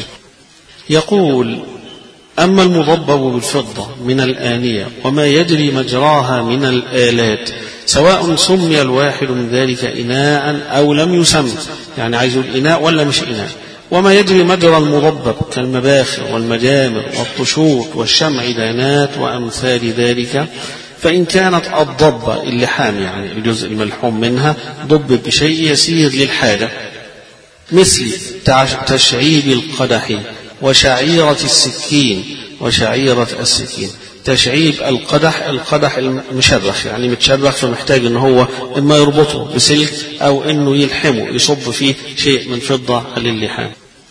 يقول: أما المضبب بالفضة من الآنية وما يجري مجراها من الآلات سواء سمي الواحد من ذلك إناء أو لم يسمى، يعني عايز الإناء ولا مش إناء، وما يجري مجرى المضبب كالمباخر والمجامر والطشوط والشمعدانات وأمثال ذلك، فإن كانت الضبة اللحام يعني الجزء الملحوم منها ضب بشيء يسير للحاجة مثل تشعيب القدح وشعيرة السكين وشعيرة السكين. تشعيب القدح، القدح المشرخ يعني متشرخ، فمحتاج ان هو اما يربطه بسلك او انه يلحمه يصب فيه شيء من فضة للحام،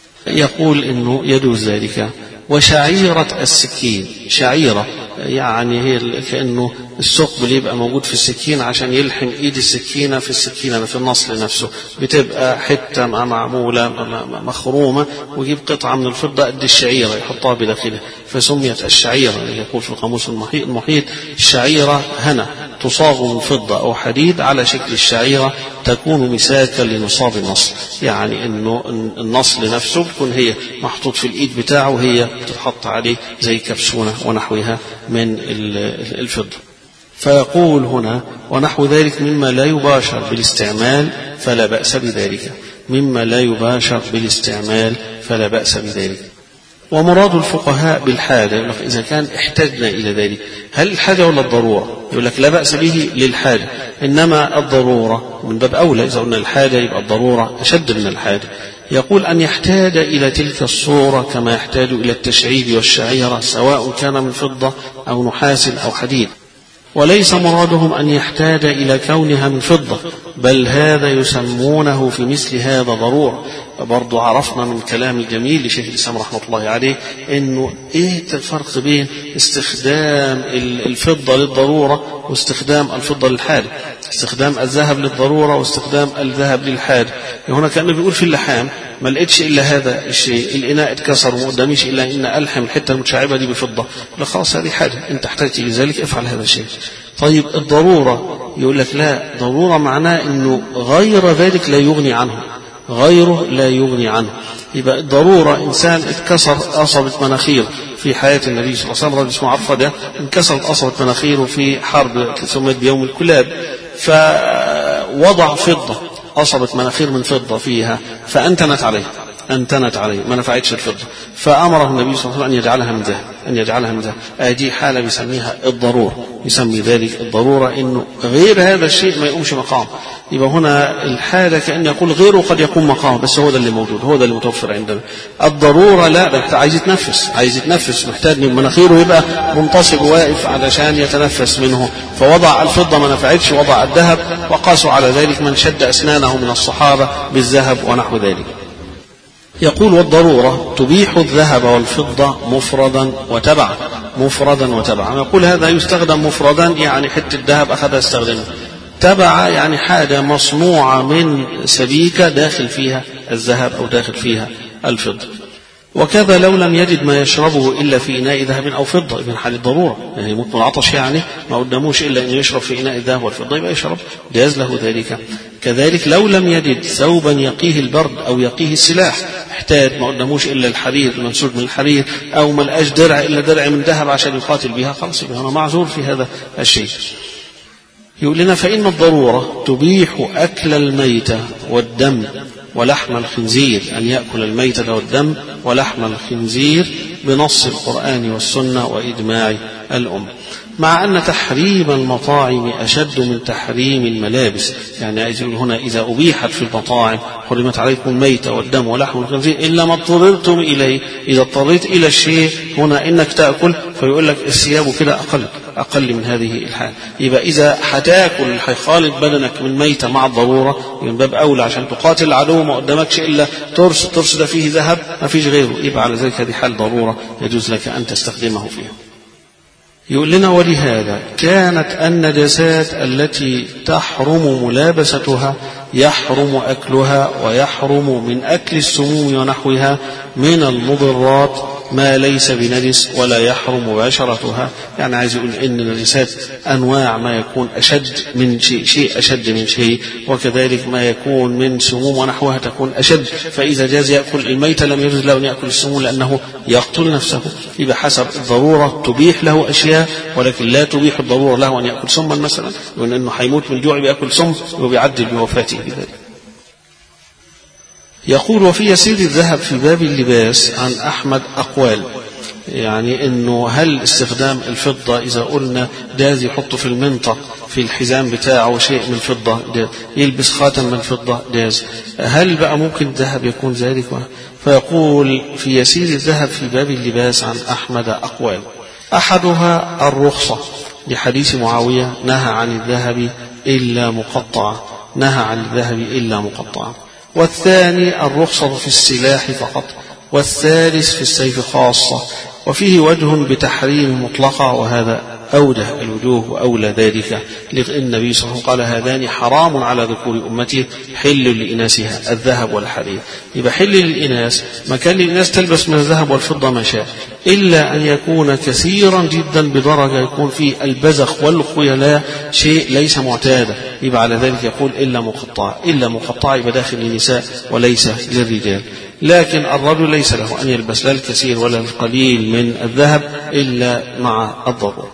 يقول انه يجوز ذلك. وشعيرة السكين، شعيرة يعني هي كأنه الثقب اللي يبقى موجود في السكين عشان يلحم ايد السكينة في السكينة في النصل نفسه، بتبقى حتة معمولة مخرومة ويجيب قطعة من الفضة قد الشعيرة يحطها بداخلها، فسميت الشعيرة. يقول في القاموس المحيط: الشعيرة هنا تصاغ من فضة أو حديد على شكل الشعيرة تكون مساكا لنصاب النصل، يعني انه النصل نفسه بتكون هي محطوط في الايد بتاعه وهي بتتحط عليه زي كبسونة ونحوها من الفضة. فيقول هنا: ونحو ذلك مما لا يباشر بالاستعمال فلا بأس بذلك، مما لا يباشر بالاستعمال فلا بأس بذلك. ومراد الفقهاء بالحاجة، يقول لك إذا كان احتجنا إلى ذلك، هل الحاجة ولا الضرورة؟ يقول لك لا بأس به للحاجة، إنما الضرورة من باب أولى، إذا قلنا الحاجة يبقى الضرورة أشد من الحاجة. يقول: أن يحتاج إلى تلك الصورة كما يحتاج إلى التشعيب والشعيرة سواء كان من فضة أو نحاس أو حديد، وليس مرادهم أن يحتاج إلى كونها من فضة، بل هذا يسمونه في مثل هذا ضرورة. برضو عرفنا من كلام الجميل لشيخ الإسلام رحمة الله عليه إنه إيه الفرق بين استخدام الفضة للضرورة واستخدام الفضة للحاجة، استخدام الذهب للضرورة واستخدام الذهب للحاجة. هنا كأنه بيقول في اللحام ما لقيتش إلا هذا الشيء، الإناء اتكسر وما قداميش إلا إن ألحم الحتة المتشعبة دي بفضة، لا خلاص هذه حاجة أنت احتجت لذلك افعل هذا الشيء. طيب الضرورة يقول لك لا، ضرورة معناه إنه غير ذلك لا يغني عنه، غيره لا يغني عنه. يبقى الضرورة إنسان اتكسر أصبت مناخير في حياة النبي صلى الله عليه وسلم، رجل اسمه عرفدة انكسرت أصبت مناخيره في حرب سميت بيوم الكلاب، فوضع فضة أصبت مناخير من فضة فيها فأنتنت عليه، أنتنت عليه ما نفعتش الفضة، فأمره النبي صلى الله عليه وسلم أن يجعلها من ذهب، أن يجعلها من ذهب. هذه حالة بيسميها الضرورة، يسمي ذلك الضرورة إنه غير هذا الشيء ما يقومش مقام. يبقى هنا الحالة كأن يقول غيره قد يقوم مقام، بس هو ده اللي موجود، هو ده اللي متوفر عندنا. الضرورة لا، ده عايز يتنفس، عايز يتنفس محتاج من مناخيره يبقى منتصب واقف علشان يتنفس منه، فوضع الفضة ما نفعتش وضع الذهب، وقاسوا على ذلك من شد أسنانه من الصحابة بالذهب ونحو ذلك. يقول: والضرورة تبيح الذهب والفضة مفردا وتبعا، مفردا وتبعا. يقول هذا يستخدم مفردا يعني حتة الذهب أخذها استخدمه، تبع يعني حاجة مصنوعة من سبيكة داخل فيها الذهب أو داخل فيها الفضة. وكذا لو لم يجد ما يشربه إلا في إناء ذهب أو فضة، من حال الضرورة يعني يموت من العطش يعني ما قداموش إلا أن يشرب في إناء الذهب والفضة يبقى يشرب، جاز له ذلك. كذلك لو لم يجد ثوبا يقيه البرد أو يقيه السلاح، احتاج ما قداموش إلا الحرير المنسوج من الحرير، أو ما لقاش درع إلا درع من ذهب عشان يقاتل بها، خلاص يبقى هنا معذور في هذا الشيء. يقول لنا: فإن الضرورة تبيح أكل الميتة والدم ولحم الخنزير، أن يأكل الميتة والدم ولحم الخنزير بنص القرآن والسنة وإجماع الأمة، مع أن تحريم المطاعم أشد من تحريم الملابس. يعني أجل هنا إذا أبيحت في المطاعم حرمت عليكم الميتة والدم ولحم الخنزير إلا ما اضطررتم إليه، إذا اضطريت إلى الشيء هنا إنك تأكل، فيقول لك الثياب كده أقل أقل من هذه الحال. يبقى إذا حتاكل حيخالد بدنك من ميتة مع الضرورة من باب أولى عشان تقاتل العدو ما قدامكش إلا ترس، ترس ده فيه ذهب ما فيش غيره، يبقى على ذلك هذه حال ضرورة يجوز لك أن تستخدمه فيها. يقول لنا ولهذا كانت النجاسات التي تحرم ملابستها يحرم أكلها ويحرم من أكل السموم ونحوها من المضرات ما ليس بنجس ولا يحرم مباشرتها. يعني عايز يقول إن النجاسات أنواع ما يكون أشد من شيء شيء أشد من شيء، وكذلك ما يكون من سموم ونحوها تكون أشد. فإذا جاز يأكل الميتة لم يجوز له أن يأكل السموم لأنه يقتل نفسه. يبقى حسب الضرورة تبيح له أشياء، ولكن لا تبيح الضرورة له أن يأكل سما مثلا، لأن إنه حيموت من الجوع بيأكل سم وبيعدل بوفاته بذلك. يقول وفي يسير الذهب في باب اللباس عن أحمد أقوال، يعني إنه هل استخدام الفضة إذا قلنا جاز يحط في المنطق في الحزام بتاعه شيء من الفضة، يلبس خاتم من الفضة جاز، هل بقى ممكن الذهب يكون ذلك؟ فيقول في يسير الذهب في باب اللباس عن أحمد أقوال، أحدها الرخصة لحديث معاوية نهى عن الذهب إلا مقطع، نهى عن الذهب إلا مقطع. والثاني الرخصة في السلاح فقط، والثالث في السيف خاصة. وفيه وجه بتحريم مطلقة، وهذا أوجه الوجوه وأولى ذلك، لأن النبي صلى الله عليه وسلم قال هذان حرام على ذكور أمتي حل لإناثها الذهب والحرير. يبقى حل للإناث ما كان للإناث تلبس من الذهب والفضة ما شاء، إلا أن يكون كثيرا جدا بدرجة يكون فيه البزخ والخيلاء شيء ليس معتادا، يبقى على ذلك يقول إلا مقطع. إلا مقطع يبقى داخل للنساء وليس للرجال. لكن الرجل ليس له أن يلبس لا الكثير ولا القليل من الذهب إلا مع الضرورة.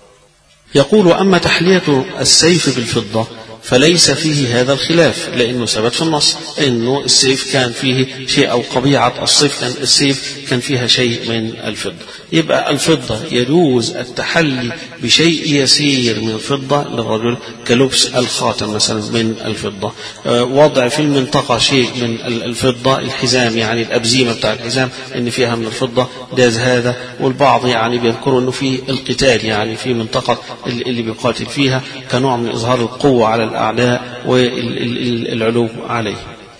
يقول أما تحلية السيف بالفضة فليس فيه هذا الخلاف، لأنه ثبت في النص أنه السيف كان فيه شيء، أو قبيعة السيف كان السيف كان فيها شيء من الفضة. يبقى الفضة يجوز التحلي بشيء يسير من الفضة للرجل كلبس الخاتم مثلا من الفضة، وضع في المنطقة شيء من الفضة، الحزام يعني الأبزيمة بتاع الحزام إن فيها من الفضة جاز هذا. والبعض يعني بيذكروا أنه في القتال يعني في منطقة اللي بيقاتل فيها كنوع من إظهار القوة على الأعداء والعلو عليه.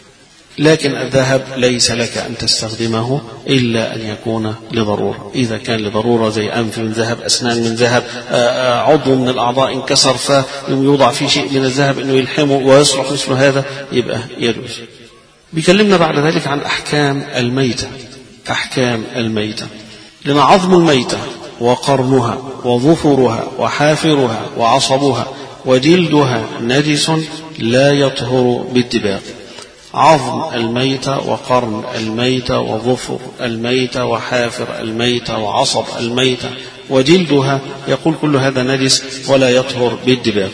لكن الذهب ليس لك أن تستخدمه إلا أن يكون لضرورة. إذا كان لضرورة زي أنف من ذهب، أسنان من ذهب، عضو من الأعضاء انكسر فيوضع فيه شيء من الذهب إنه يلحمه ويصلح مثل هذا يبقى يجوز. بيكلمنا بعد ذلك عن أحكام الميتة. أحكام الميتة لنا عظم الميتة وقرنها وظفرها وحافرها وعصبها وجلدها نجس لا يطهر بالدباغ. عظم الميتة وقرن الميتة وظفر الميتة وحافر الميتة وعصب الميتة وجلدها، يقول كل هذا نجس ولا يطهر بالدباغ.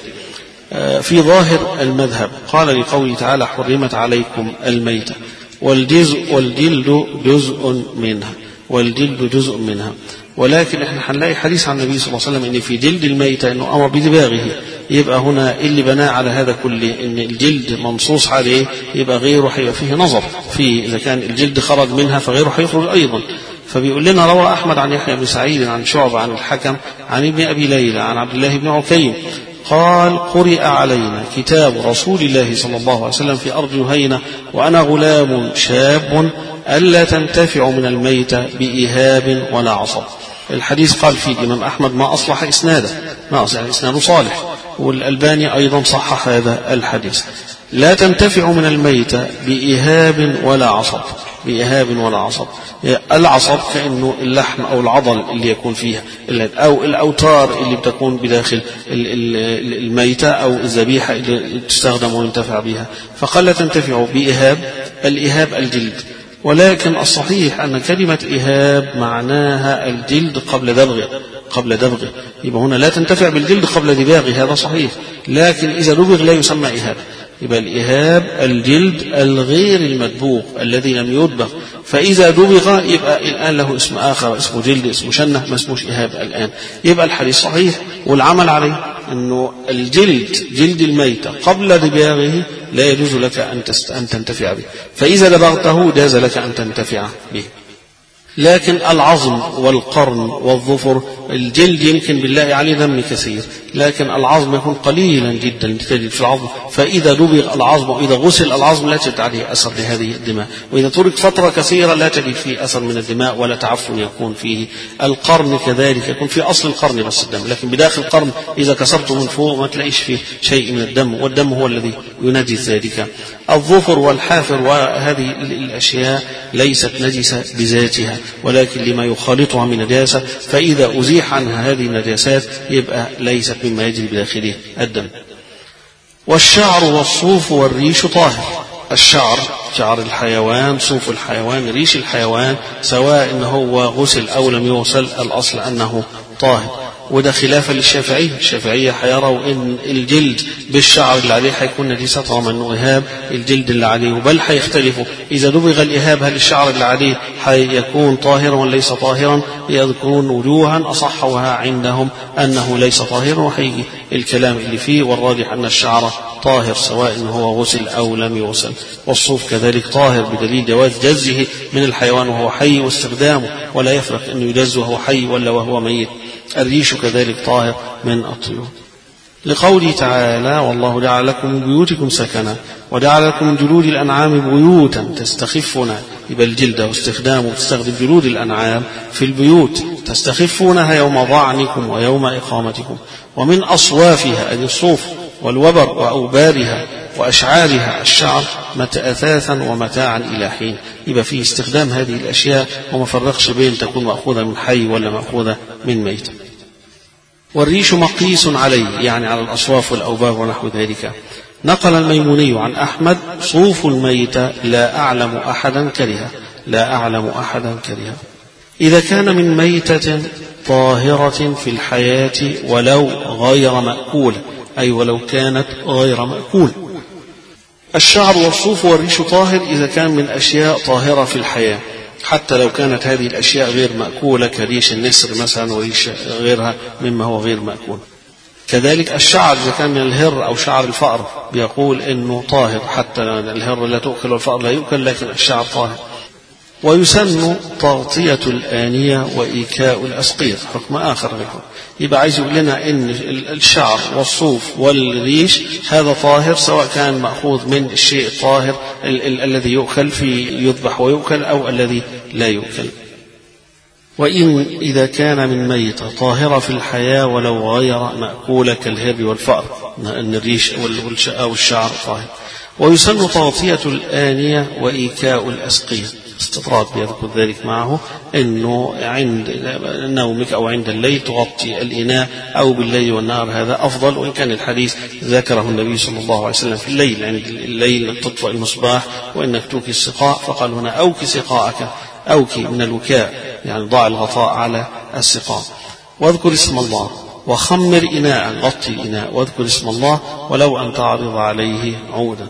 في ظاهر المذهب قال لقوله تعالى حرمت عليكم الميتة، والجزء والجلد جزء منها، والجلد جزء منها. ولكن احنا هنلاقي حديث عن النبي صلى الله عليه وسلم ان في جلد الميتة انه امر بدباغه. يبقى هنا اللي بناه على هذا كله ان الجلد منصوص عليه، يبقى غيره هيبقى فيه نظر في اذا كان الجلد خرج منها فغيره هيخرج ايضا. فبيقول لنا روى احمد عن يحيى بن سعيد عن شعبة عن الحكم عن ابن ابي ليلى عن عبد الله بن عكيم قال قرئ علينا كتاب رسول الله صلى الله عليه وسلم في أرض جهينة وأنا غلام شاب ألا تنتفع من الميتة بإيهاب ولا عصب. الحديث قال فيه الإمام أحمد ما أصلح إسناده، ما أصلح إسناده صالح، والألباني أيضا صحح هذا الحديث. لا تنتفع من الميتة بإيهاب ولا عصب، بإيهاب ولا عصب. العصب كأنه اللحم أو العضل اللي يكون فيها، أو الأوتار اللي بتكون بداخل الميتة أو الذبيحة اللي تستخدم وينتفع بها. فقال لا تنتفع بإيهاب، الإيهاب الجلد. ولكن الصحيح أن كلمة إيهاب معناها الجلد قبل دبغه، قبل دبغه. يبقى هنا لا تنتفع بالجلد قبل دباغه، هذا صحيح. لكن إذا دبغ لا يسمى إيهاب. يبقى الإيهاب الجلد الغير المدبوغ الذي لم يدبغ. فإذا دبغ يبقى الآن له اسم آخر، اسمه جلد، اسمه شنة، ما اسموش إيهاب الآن. يبقى الحديث صحيح والعمل عليه أنه الجلد جلد الميتة قبل دباغه لا يجوز لك أن تنتفع به، فإذا دبغته جاز لك أن تنتفع به. لكن العظم والقرن والظفر الجلد يمكن بالله عليه دم كثير، لكن العظم يكون قليلا جدا تجد في العظم، فإذا دبغ العظم وإذا غسل العظم لا تجد عليه أثر لهذه الدماء، وإذا ترك فترة كثيرة لا تجد فيه أثر من الدماء ولا تعفن يكون فيه. القرن كذلك يكون في أصل القرن بس الدم، لكن بداخل القرن إذا كسرته من فوق ما تلاقيش فيه شيء من الدم، والدم هو الذي ينجس ذلك. الظفر والحافر وهذه الأشياء ليست نجسة بذاتها، ولكن لما يخالطها من نجاسة، فإذا أزيح عنها هذه النجاسات يبقى ليست مما يجري بداخله الدم. والشعر والصوف والريش طاهر. الشعر شعر الحيوان، صوف الحيوان، ريش الحيوان، سواء إنه هو غسل أو لم يغسل الأصل أنه طاهر. وده خلافا للشافعية، الشافعية حيروا إن الجلد بالشعر اللي عليه حيكون نجسة طالما إنه إهاب الجلد اللي عليه، بل حيختلفوا إذا دبغ الإهاب هل الشعر اللي عليه حيكون طاهرا ولا ليس طاهرا. يذكرون وجوها أصحوها عندهم أنه ليس طاهرا، وحيجي الكلام اللي فيه، والراجح أن الشعر طاهر سواء إنه هو غسل أو لم يغسل. والصوف كذلك طاهر بدليل جواز جزه من الحيوان وهو حي واستخدامه، ولا يفرق إنه يجز وهو حي ولا وهو ميت. الريش كذلك طاهر من الطيور، لقوله تعالى: والله جعل لكم من بيوتكم سكنا وجعل لكم من جلود الأنعام بيوتا تستخفونها، يبقى الجلد واستخدامه تستخدم جلود الأنعام في البيوت تستخفونها يوم ظعنكم ويوم إقامتكم، ومن أصوافها أي الصوف والوبر وأوبارها وأشعارها الشعر أثاثا ومتاعا إلى حين. يبقى فيه استخدام هذه الأشياء وما فرقش بين تكون مأخوذة من حي ولا مأخوذة من ميت. والريش مقيس عليه، يعني على الأصواف والأوبار ونحو ذلك. نقل الميموني عن أحمد: صوف الميتة لا أعلم أحدا كرها، لا أعلم أحدا كرها إذا كان من ميتة طاهرة في الحياة ولو غير مأكولة، أي ولو كانت غير مأكولة. الشعر والصوف والريش طاهر إذا كان من أشياء طاهرة في الحياة، حتى لو كانت هذه الأشياء غير مأكولة كريش النسر مثلا وريش غيرها مما هو غير مأكول. كذلك الشعر إذا كان من الهر أو شعر الفأر بيقول إنه طاهر، حتى الهر لا تؤكل والفأر لا يؤكل، لكن الشعر طاهر. ويسن تغطية الآنية وإيكاء الأسقية، حكم آخر غيره. يبقى عايز يقول لنا إن الشعر والصوف والريش هذا طاهر، سواء كان مأخوذ من الشيء الطاهر ال- ال- الذي يؤكل في يذبح ويؤكل أو الذي لا يؤكل. وإن إذا كان من ميتة طاهرة في الحياة ولو غير مأكولة كالهر والفأر، أن الريش أو الشعر طاهر. ويسن تغطية الآنية وإيكاء الأسقية، استطراد بيذكر ذلك معه، أنه عند نومك أو عند الليل تغطي الإناء، أو بالليل والنهار هذا أفضل. وإن كان الحديث ذكره النبي صلى الله عليه وسلم في الليل، عند الليل أنك تطفئ المصباح وإنك توكي السقاء، فقال هنا أوكي سقاءك، أوكي من الوكاء يعني ضع الغطاء على السقاء. واذكر اسم الله وخمر إناء، غطي الإناء واذكر اسم الله ولو أن تعرض عليه عودا.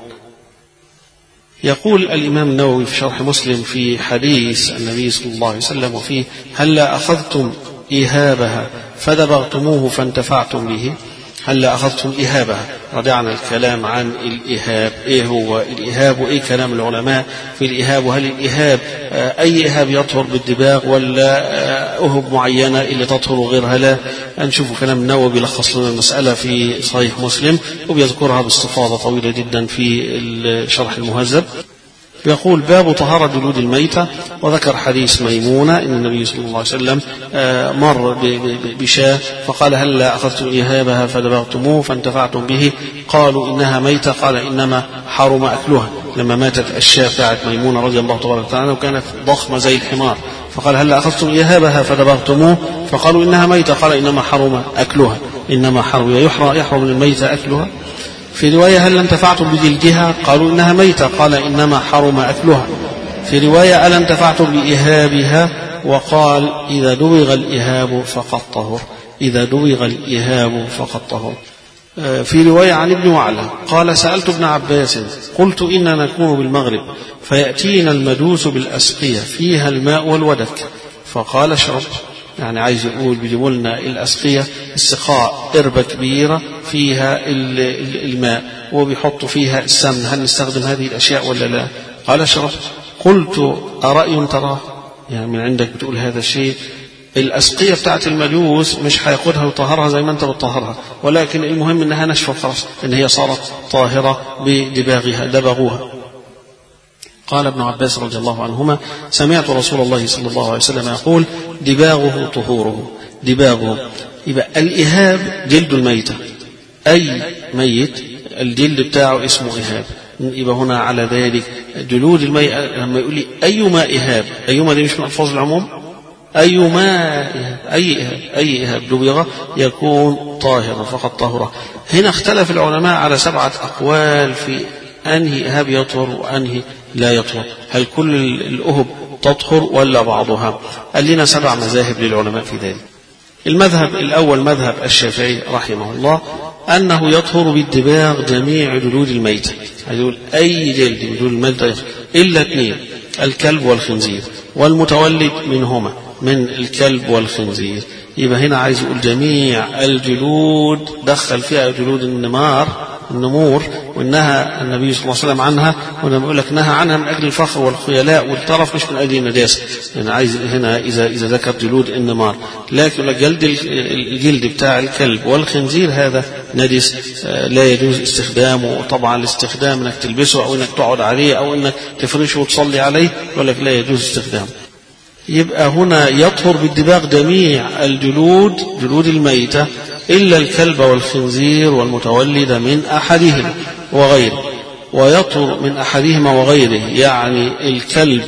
يقول الإمام النووي في شرح مسلم في حديث النبي صلى الله عليه وسلم وفيه: هلا أخذتم إهابها فدبغتموه فانتفعتم به. هلا أخذتم إهابها، رجعنا الكلام عن الإهاب، إيه هو الإهاب وإيه كلام العلماء في الإهاب، وهل الإهاب أي إهاب يطهر بالدباغ ولا أهب معينة اللي تطهر غيرها لا. نشوف كلام النووي بيلخص لنا المسألة في صحيح مسلم وبيذكرها باستفاضة طويلة جدا في الشرح المهذب. يقول: باب طهارة جلود الميتة. وذكر حديث ميمونة إن النبي صلى الله عليه وسلم مر بشاة فقال: هلا أخذتم إهابها فدبغتموه فانتفعتم به؟ قالوا إنها ميتة، قال: إنما حرم أكلها. لما ماتت الشاة بتاعت ميمونة رضي الله تبارك وتعالى وكانت ضخمة زي الحمار، فقال: هلا أخذتم إهابها فدبغتموه؟ فقالوا إنها ميتة، قال: إنما حرم أكلها. إنما حرم يحرم, يحرم الميتة أكلها. في رواية: هل انتفعتم بجلدها؟ قالوا إنها ميتة، قال: إنما حرم أكلها. في رواية: ألا انتفعتم بإهابها؟ وقال: إذا دبغ الإهاب فقد طهر، إذا دبغ الإهاب فقد طهر. في رواية عن ابن وعلى قال: سألت ابن عباس قلت: إننا نكون بالمغرب فيأتينا المدوس بالأسقية فيها الماء والودك، فقال: اشرب. يعني عايز يقول بيجيبوا لنا الأسقية، السقاء قربة كبيرة فيها الماء وبيحطوا فيها السمن، هل نستخدم هذه الأشياء ولا لا؟ قال: اشرب. قلت: أرأي تراه؟ يعني من عندك بتقول هذا الشيء. الأسقية بتاعت المجوس مش هياخدها ويطهرها زي ما أنت بتطهرها، ولكن المهم إنها نشفة خلاص، إن هي صارت طاهرة بدباغها دبغوها. قال ابن عباس رضي الله عنهما: سمعت رسول الله صلى الله عليه وسلم يقول: دباغه طهوره. دباغه يبقى الإهاب جلد الميتة، أي ميت الجلد بتاعه اسمه إهاب. يبقى هنا على ذلك جلود الميت، لما يقول لي أيما إهاب، أيما دي مش من ألفاظ العموم، أيما أي إهاب أي إهاب دبغ يكون طاهرا فقد طهره. هنا اختلف العلماء على سبعة أقوال في أنهي إهاب يطهر وأنهي لا يطهر، هل كل الأهب تطهر ولا بعضها؟ قال لنا سبع مذاهب للعلماء في ذلك. المذهب الأول مذهب الشافعي رحمه الله أنه يطهر بالدباغ جميع جلود الميتة، يقول أي جلد من جلود الميتة إلا اثنين: الكلب والخنزير، والمتولد منهما من الكلب والخنزير. يبقى هنا عايز يقول جميع الجلود، دخل فيها جلود النمار النمور، وإنها النبي صلى الله عليه وسلم عنها، ولما يقول لك نهى عنها من أجل الفخر والخيلاء والطرف مش من أجل النجاسة. يعني عايز هنا إذا إذا ذكر جلود النمار، لكن جلد الجلد بتاع الكلب والخنزير هذا نجس لا يجوز استخدامه. وطبعا الاستخدام انك تلبسه او انك تقعد عليه او انك تفرشه وتصلي عليه، يقول لك لا يجوز استخدامه. يبقى هنا يطهر بالدباغ جميع الجلود جلود الميتة إلا الكلب والخنزير والمتولد من أحدهما وغيره. ويطهر من أحدهما وغيره يعني الكلب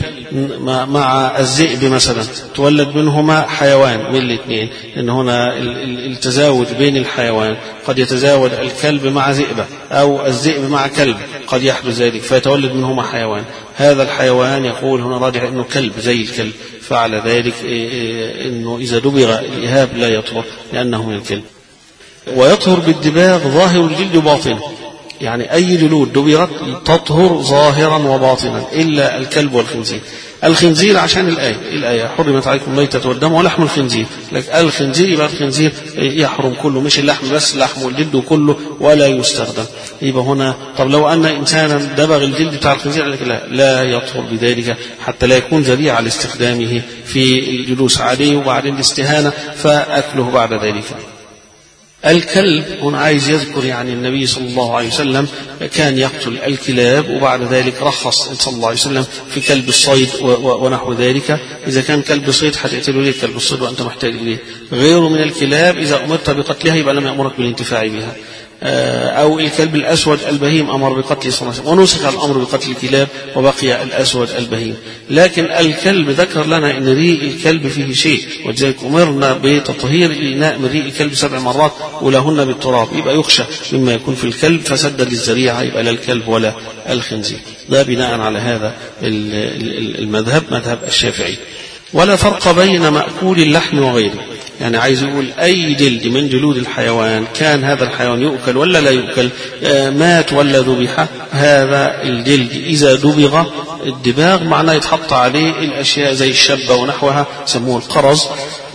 مع الذئب مثلا، تولد منهما حيوان من الاثنين، لأن هنا التزاوج بين الحيوان قد يتزاوج الكلب مع ذئبة أو الذئب مع كلب، قد يحدث ذلك فيتولد منهما حيوان. هذا الحيوان يقول هنا راجع أنه كلب زي الكلب، فعلى ذلك أنه إذا دبغ الإهاب لا يطهر لأنه من الكلب. ويطهر بالدباغ ظاهر الجلد وباطنه، يعني أي جلود دبغت تطهر ظاهرا وباطنا إلا الكلب والخنزير. الخنزير عشان الآية الآية حرمت عليكم الميتة والدم ولحم الخنزير، لكن الخنزير يبقى الخنزير يحرم كله، مش اللحم بس، لحم والجلد كله ولا يستخدم. يبقى هنا طب لو أن إنسانا دبغ الجلد بتاع الخنزير لا لا يطهر بذلك حتى لا يكون ذريعة لاستخدامه في الجلوس عليه وبعدين الاستهانة فأكله بعد ذلك. الكلب هنا عايز يذكر يعني النبي صلى الله عليه وسلم كان يقتل الكلاب، وبعد ذلك رخص صلى الله عليه وسلم في كلب الصيد ونحو ذلك. إذا كان كلب صيد هتقتله ليه كلب الصيد وأنت محتاج إليه؟ غيره من الكلاب إذا أمرت بقتلها يبقى لم يأمرك بالانتفاع بها. أو الكلب الأسود البهيم أمر بقتله صلى الله عليه وسلم ونسخ الأمر بقتل الكلاب وبقي الأسود البهيم. لكن الكلب ذكر لنا أن ريق الكلب فيه شيء، ولذلك أمرنا بتطهير الإناء من ريق الكلب سبع مرات ولهن بالتراب، يبقى يخشى مما يكون في الكلب فسدا للذريعة، يبقى لا الكلب ولا الخنزير. ده بناء على هذا المذهب مذهب الشافعي. ولا فرق بين مأكول اللحم وغيره، يعني عايز يقول أي جلد من جلود الحيوان كان هذا الحيوان يؤكل ولا لا يؤكل، مات ولا ذبح، هذا الجلد إذا دبغ الدباغ معناه يتحط عليه الأشياء زي الشبة ونحوها سموه القرز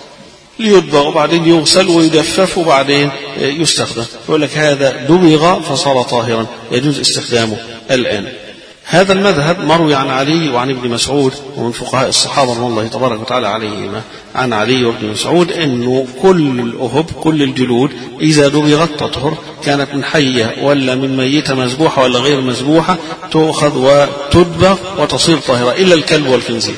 ليدبغ وبعدين يغسل ويدفف وبعدين يستخدم. يقول لك هذا دبغ فصار طاهرا يجوز استخدامه الآن. هذا المذهب مروي عن علي وعن ابن مسعود ومن فقهاء الصحابة رضي الله تبارك وتعالى عليهما عن علي وابن مسعود أنه كل الأهب كل الجلود إذا دبغت تطهر، كانت من حية ولا من ميتة مذبوحة ولا غير مذبوحة تؤخذ وتدبغ وتصير طاهرة إلا الكلب والخنزير.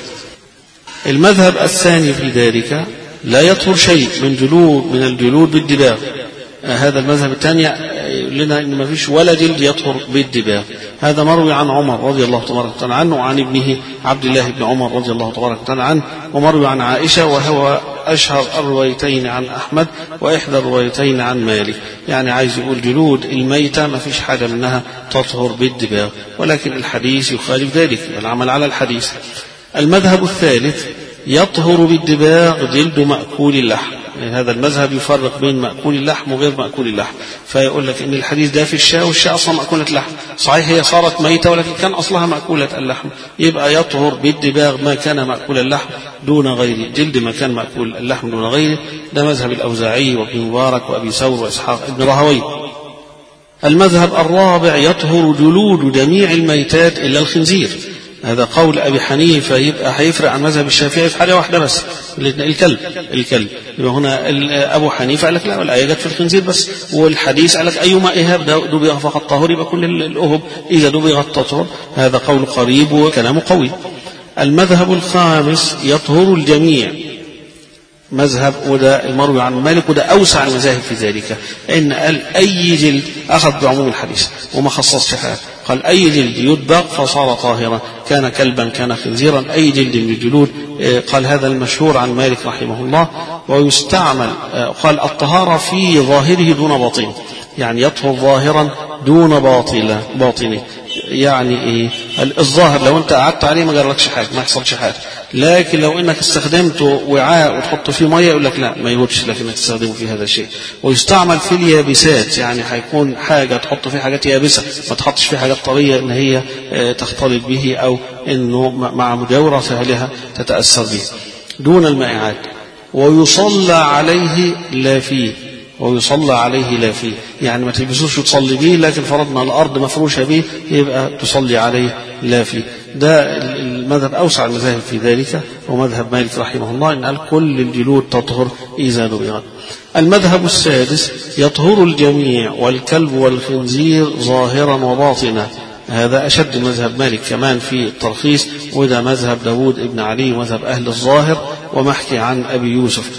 المذهب الثاني في ذلك لا يطهر شيء من جلود من الجلود بالدباغ. هذا المذهب الثاني لنا إن ما فيش ولا جلد يطهر بالدباغ. هذا مروي عن عمر رضي الله تبارك وتعالى عنه وعن ابنه عبد الله بن عمر رضي الله تبارك وتعالى عنه، ومروي عن عائشة وهو أشهر الروايتين عن أحمد وإحدى الروايتين عن مالك. يعني عايز يقول جلود الميتة ما فيش حاجة منها تطهر بالدباغ، ولكن الحديث يخالف ذلك، العمل على الحديث. المذهب الثالث يطهر بالدباغ جلد مأكول اللحم. يعني هذا المذهب يفرق بين مأكول اللحم وغير مأكول اللحم، فيقول لك إن الحديث ده في الشاة والشاة أصلا مأكولة اللحم، صحيح هي صارت ميتة ولكن كان أصلها مأكولة اللحم، يبقى يطهر بالدباغ ما كان مأكول اللحم دون غيره، جلد ما كان مأكول اللحم دون غيره. ده مذهب الأوزاعي وابن مبارك وأبي ثور وإسحاق ابن راهويه. المذهب الرابع يطهر جلود جميع الميتات إلا الخنزير. هذا قول أبي حنيفة، يبقى هيفرق عن مذهب الشافعي في حاجة واحدة بس، الكلب. الكلب يبقى هنا أبو حنيفة قال لك لا، الآية جت في الخنزير بس، والحديث قال لك أيما إهاب دبغ فقد طهور، يبقى كل الأهب إذا دبغت تطهر. هذا قول قريب وكلامه قوي. المذهب الخامس يطهر الجميع، مذهب وده المروي عن مالك، وده أوسع المذاهب في ذلك، إن قال أي جلد، أخذ بعموم الحديث وما خصصش حاجة، قال أي جلد يدبغ فصار طاهرا، كان كلبا كان خنزيرا، أي جلد من الجلود. قال هذا المشهور عن مالك رحمه الله. ويستعمل، قال الطهارة في ظاهره دون باطنه، يعني يطهر ظاهرا دون باطنه باطنه يعني ايه؟ الظاهر لو انت قعدت عليه ما جرالكش حاجه، ما يحصلش حاجه، لكن لو انك استخدمته وعاء وتحط فيه ميه يقول لك لا ما يهودش، لكنك تستخدمه في هذا الشيء. ويستعمل في اليابسات، يعني هيكون حاجه تحط فيه حاجات يابسه، ما تحطش فيه حاجات طريه ان هي تختلط به، او انه مع مجاوره سهلها تتاثر به، دون المائعات. ويصلى عليه لا فيه، ويصلى عليه لا فيه، يعني ما تلبسوش وتصلي به، لكن فرضنا الأرض مفروشة به يبقى تصلي عليه لا فيه. ده المذهب أوسع المذاهب في ذلك، ومذهب مالك رحمه الله إن قال كل الجلود تطهر إذا دبغت. المذهب السادس يطهر الجميع، والكلب والخنزير ظاهرا وباطنا، هذا أشد مذهب مالك كمان في الترخيص، وده مذهب داود ابن علي ومذهب أهل الظاهر، ومحكي عن أبي يوسف.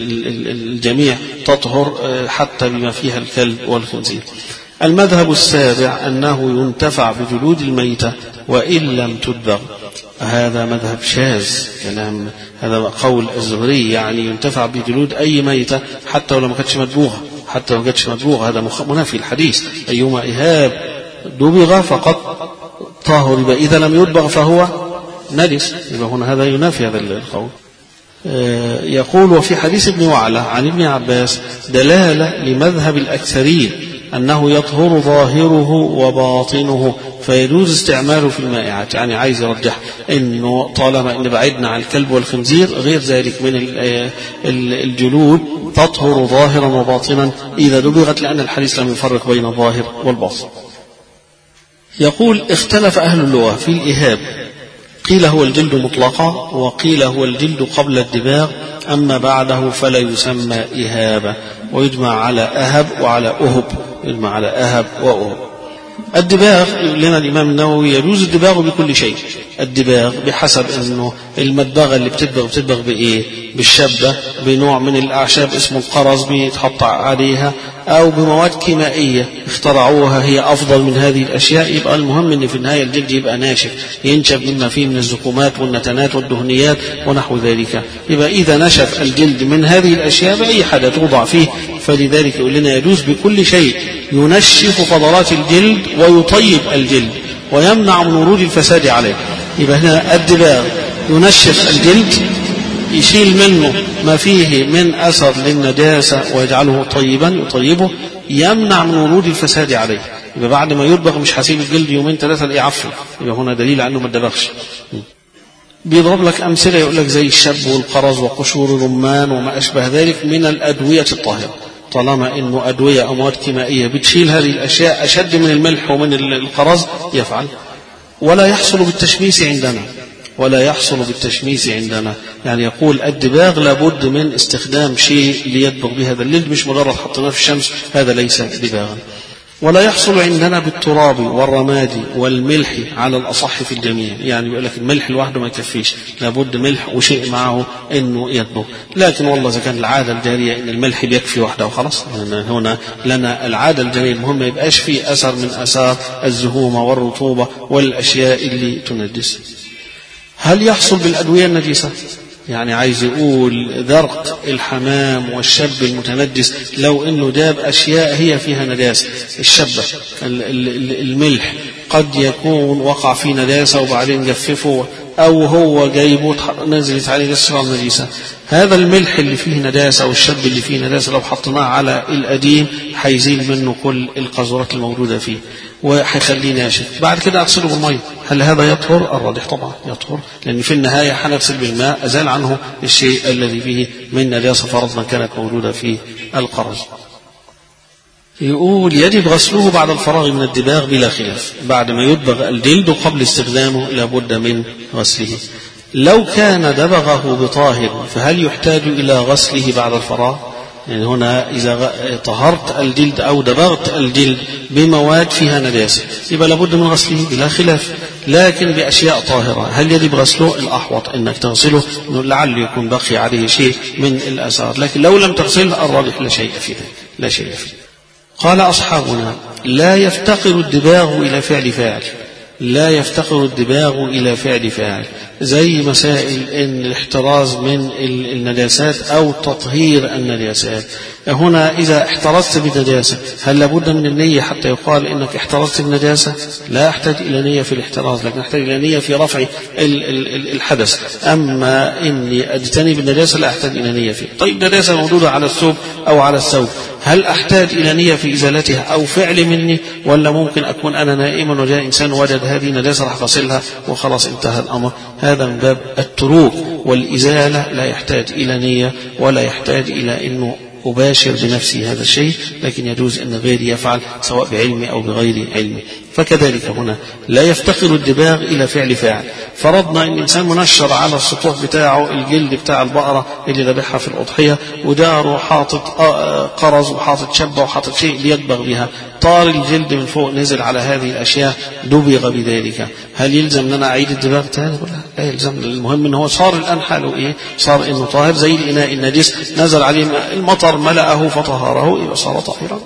الجميع تطهر حتى بما فيها الكلب والخنزير. المذهب السابع أنه ينتفع بجلود الميتة وإن لم تدبغ، هذا مذهب شاذ، كلام هذا قول الزهري، يعني ينتفع بجلود أي ميتة حتى ولو ما كانتش مدبوغة، حتى لو ما كانتش مدبوغة، هذا منافي الحديث أيما إهاب دبغ فقد طاهر، يبقى إذا لم يدبغ فهو نجس، يبقى هنا هذا ينافي هذا القول. يقول وفي حديث ابن وعلة عن ابن عباس دلالة لمذهب الأكثرين أنه يطهر ظاهره وباطنه، فيجوز استعماله في المائعات، يعني عايز يرجح أنه طالما أن بعدنا عن الكلب والخنزير غير ذلك من الجلود تطهر ظاهرا وباطنا إذا دبغت، لأن الحديث لم يفرق بين الظاهر والباطن. يقول اختلف أهل اللغة في الإهاب، قيل هو الجلد مطلقا، وقيل هو الجلد قبل الدباغ، أما بعده فلا يسمى إهابة. ويجمع على أهب وعلى أهب، يجمع على أهب وأهب. الدباغ لنا الإمام النووي يجوز الدباغ بكل شيء، الدباغ بحسب أنه المدبغة اللي بتدبغ بتدبغ بإيه؟ بالشبة، بنوع من الأعشاب اسمه القرز بيتحط عليها، أو بمواد كيميائية اخترعوها هي أفضل من هذه الأشياء. يبقى المهم أن في النهاية الجلد يبقى ناشف، ينشف مما فيه من الزكومات والنتنات والدهنيات ونحو ذلك. يبقى إذا نشف الجلد من هذه الأشياء بأي حاجة توضع فيه، فلذلك يقول لنا يجوز بكل شيء ينشف فضلات الجلد ويطيب الجلد ويمنع من ورود الفساد عليه. يبقى هنا الدباغ ينشف الجلد، يشيل منه ما فيه من أثر للنجاسة ويجعله طيبا يطيبه، يمنع من ورود الفساد عليه. يبقى بعد ما يدبغ مش هسيب الجلد يومين ثلاثة يعفن، يبقى هنا دليل عنه ما اتدبغش. بيضرب لك أمثلة يقول لك زي الشب والقرز وقشور الرمان وما أشبه ذلك من الأدوية الطاهرة، طالما إنه أدوية أو مواد كيميائية بتشيل هذه الأشياء أشد من الملح ومن القرز يفعل. ولا يحصل بالتشميس عندنا، ولا يحصل بالتشميس عندنا، يعني يقول الدباغ لابد من استخدام شيء ليدبغ بهذا الليل، مش مجرد حطيناه في الشمس، هذا ليس دباغا. ولا يحصل عندنا بالتراب والرماد والملح على الأصح في الجميع، يعني بيقول لك الملح لوحده ما يكفيش، لابد ملح وشيء معه انه يدبغ. لكن والله اذا كان العاده الجاريه ان الملح بيكفي وحده وخلاص، هنا لنا العاده الجاريه المهم ما يبقاش فيه اثر من اثار الزهومه والرطوبه والاشياء اللي تنجس. هل يحصل بالادويه النجسه؟ يعني عايز يقول ذرق الحمام والشب المتنجس لو انه جاب اشياء هي فيها نجاسه، الشبه الملح قد يكون وقع فيه نجاسه وبعدين جففه، او هو جايبه نزلت عليه جسر نجاسه، هذا الملح اللي فيه نجاسه او الشب اللي فيه نجاسه لو حطيناه على القديم هيزيل منه كل القذورات الموجوده فيه وهيخليه ناشف. بعد كده اغسله بالميه، هل هذا يطهر؟ الراجح طبعا يطهر، لان في النهايه هنغسل بالماء ازال عنه الشيء الذي فيه من نجاسه فرضا كانت موجوده في القرز. يقول يجب غسله بعد الفراغ من الدباغ بلا خلاف، بعد ما يدبغ الجلد قبل استخدامه لابد من غسله. لو كان دبغه بطاهر فهل يحتاج إلى غسله بعد الفراغ؟ يعني هنا إذا طهرت الجلد أو دبغت الجلد بمواد فيها نجاسة يبقى لابد من غسله بلا خلاف، لكن بأشياء طاهرة هل يجب غسله؟ الأحوط أنك تغسله لعل يكون بقي عليه شيء من الآثار، لكن لو لم تغسله الراجح لا شيء فيه لا شيء فيه. قال أصحابنا لا يفتقر الدباغ إلى فعل فاعل، لا يفتقر الدباغ إلى فعل فاعل، زي مسائل إن الاحتراز من النجاسات أو تطهير النجاسات. هنا إذا احترزت بالنجاسة هل لابد من النية حتى يقال إنك احترزت بالنجاسة؟ لا أحتاج إلى نية في الاحتراز، لكن أحتاج إلى نية في رفع الحدث. أما إني أجتنب النجاسة لا أحتاج إلى نية فيه. طيب نجاسة موجودة على الثوب أو على الثوب هل أحتاج إلى نية في إزالتها أو فعل مني، ولا ممكن أكون أنا نائما وجاء إنسان وجد هذه نجاسة راح غسلها وخلاص انتهى الأمر؟ هذا من باب التروك والإزالة، لا يحتاج إلى نية ولا يحتاج إلى إنه أباشر بنفسي هذا الشيء، لكن يجوز أن غيري يفعل سواء بعلمي أو بغير علمي. فكذلك هنا لا يفتقر الدباغ إلى فعل فاعل. فرضنا أن الإنسان منشر على السطوح بتاعه الجلد بتاع البقرة اللي ذبحها في الأضحية وداره حاطط قرز وحاطط شبة وحاطط شيء ليدبغ بها، طار الجلد من فوق نزل على هذه الأشياء دبغ بذلك، هل يلزم أن أنا أعيد الدباغ تاني؟ لا يلزم. المهم أنه صار الآن حاله إيه؟ صار إنه طاهر زي الإناء النجس نزل عليه المطر ملأه فطهره يبقى صار طاهرا.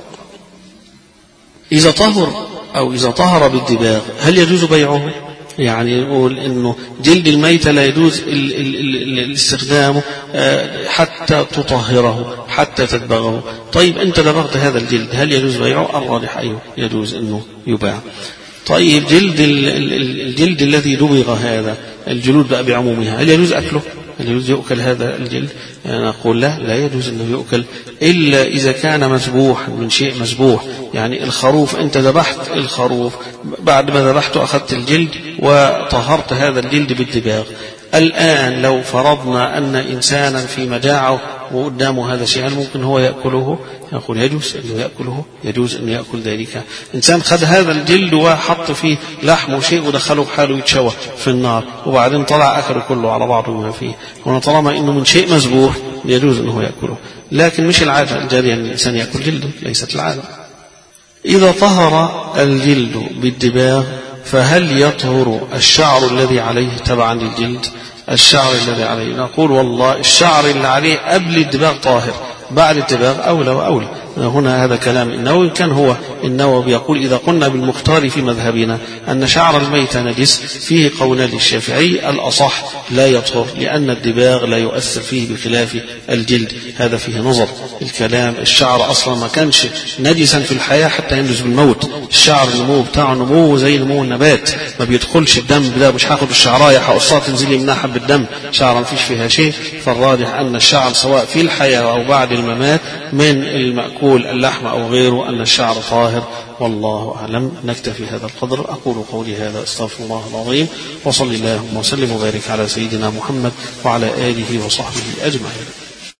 إذا طهر أو إذا طهر بالدباغ هل يجوز بيعه؟ يعني نقول إنه جلد الميت لا يجوز الاستخدام حتى تطهره حتى تدبغه. طيب أنت دبغت هذا الجلد هل يجوز بيعه؟ الراجح أيوه يجوز إنه يباع. طيب جلد الجلد الذي دبغ هذا الجلود بقى بعمومها هل يجوز أكله؟ هل يجوز يؤكل هذا الجلد؟ يعني نقول لا لا يجوز أنه يؤكل إلا إذا كان مذبوح من شيء مذبوح. يعني الخروف أنت ذبحت الخروف، بعد ما ذبحته أخذت الجلد وطهرت هذا الجلد بالدباغ. الآن لو فرضنا أن إنسانا في مجاعة وقدامه هذا الشيء هل ممكن هو يأكله؟ يقول يجوز أنه يأكله، يجوز أنه يأكل ذلك. إنسان خد هذا الجلد وحط فيه لحم وشيء ودخله بحاله يتشوى في النار وبعدين طلع أكله كله على بعضه ما فيه، هنا طالما إنه من شيء مذبوح يجوز أنه يأكله، لكن مش العادة الجارية أن الإنسان يأكل جلده، ليست العادة. إذا طهر الجلد بالدباغ فهل يطهر الشعر الذي عليه تبعا للجلد؟ الشعر الذي عليه نقول والله الشعر اللي عليه قبل الدباغ طاهر، بعد الدباغ أولى وأولى. هنا هذا كلام النووي، كان هو النووي يقول إذا قلنا بالمختار في مذهبنا أن شعر الميت نجس فيه قولان للشافعي الأصح لا يطهر لأن الدباغ لا يؤثر فيه بخلاف الجلد، هذا فيه نظر. الكلام الشعر أصلا ما كانش نجسا في الحياة حتى ينجز بالموت، الشعر النمو بتاعه نمو زي نمو النبات ما بيدخلش الدم، ده مش هاخد الشعراية هقصها تنزلي منها حبة دم، شعر ما فيش فيها شيء. فالراجح أن الشعر سواء في الحياة أو بعد الممات من المأكول اللحم أو غيره أن الشعر طاهر، والله أعلم. نكتفي هذا القدر. أقول قولي هذا أستغفر الله العظيم وصلى الله وسلم وبارك على سيدنا محمد وعلى آله وصحبه أجمعين.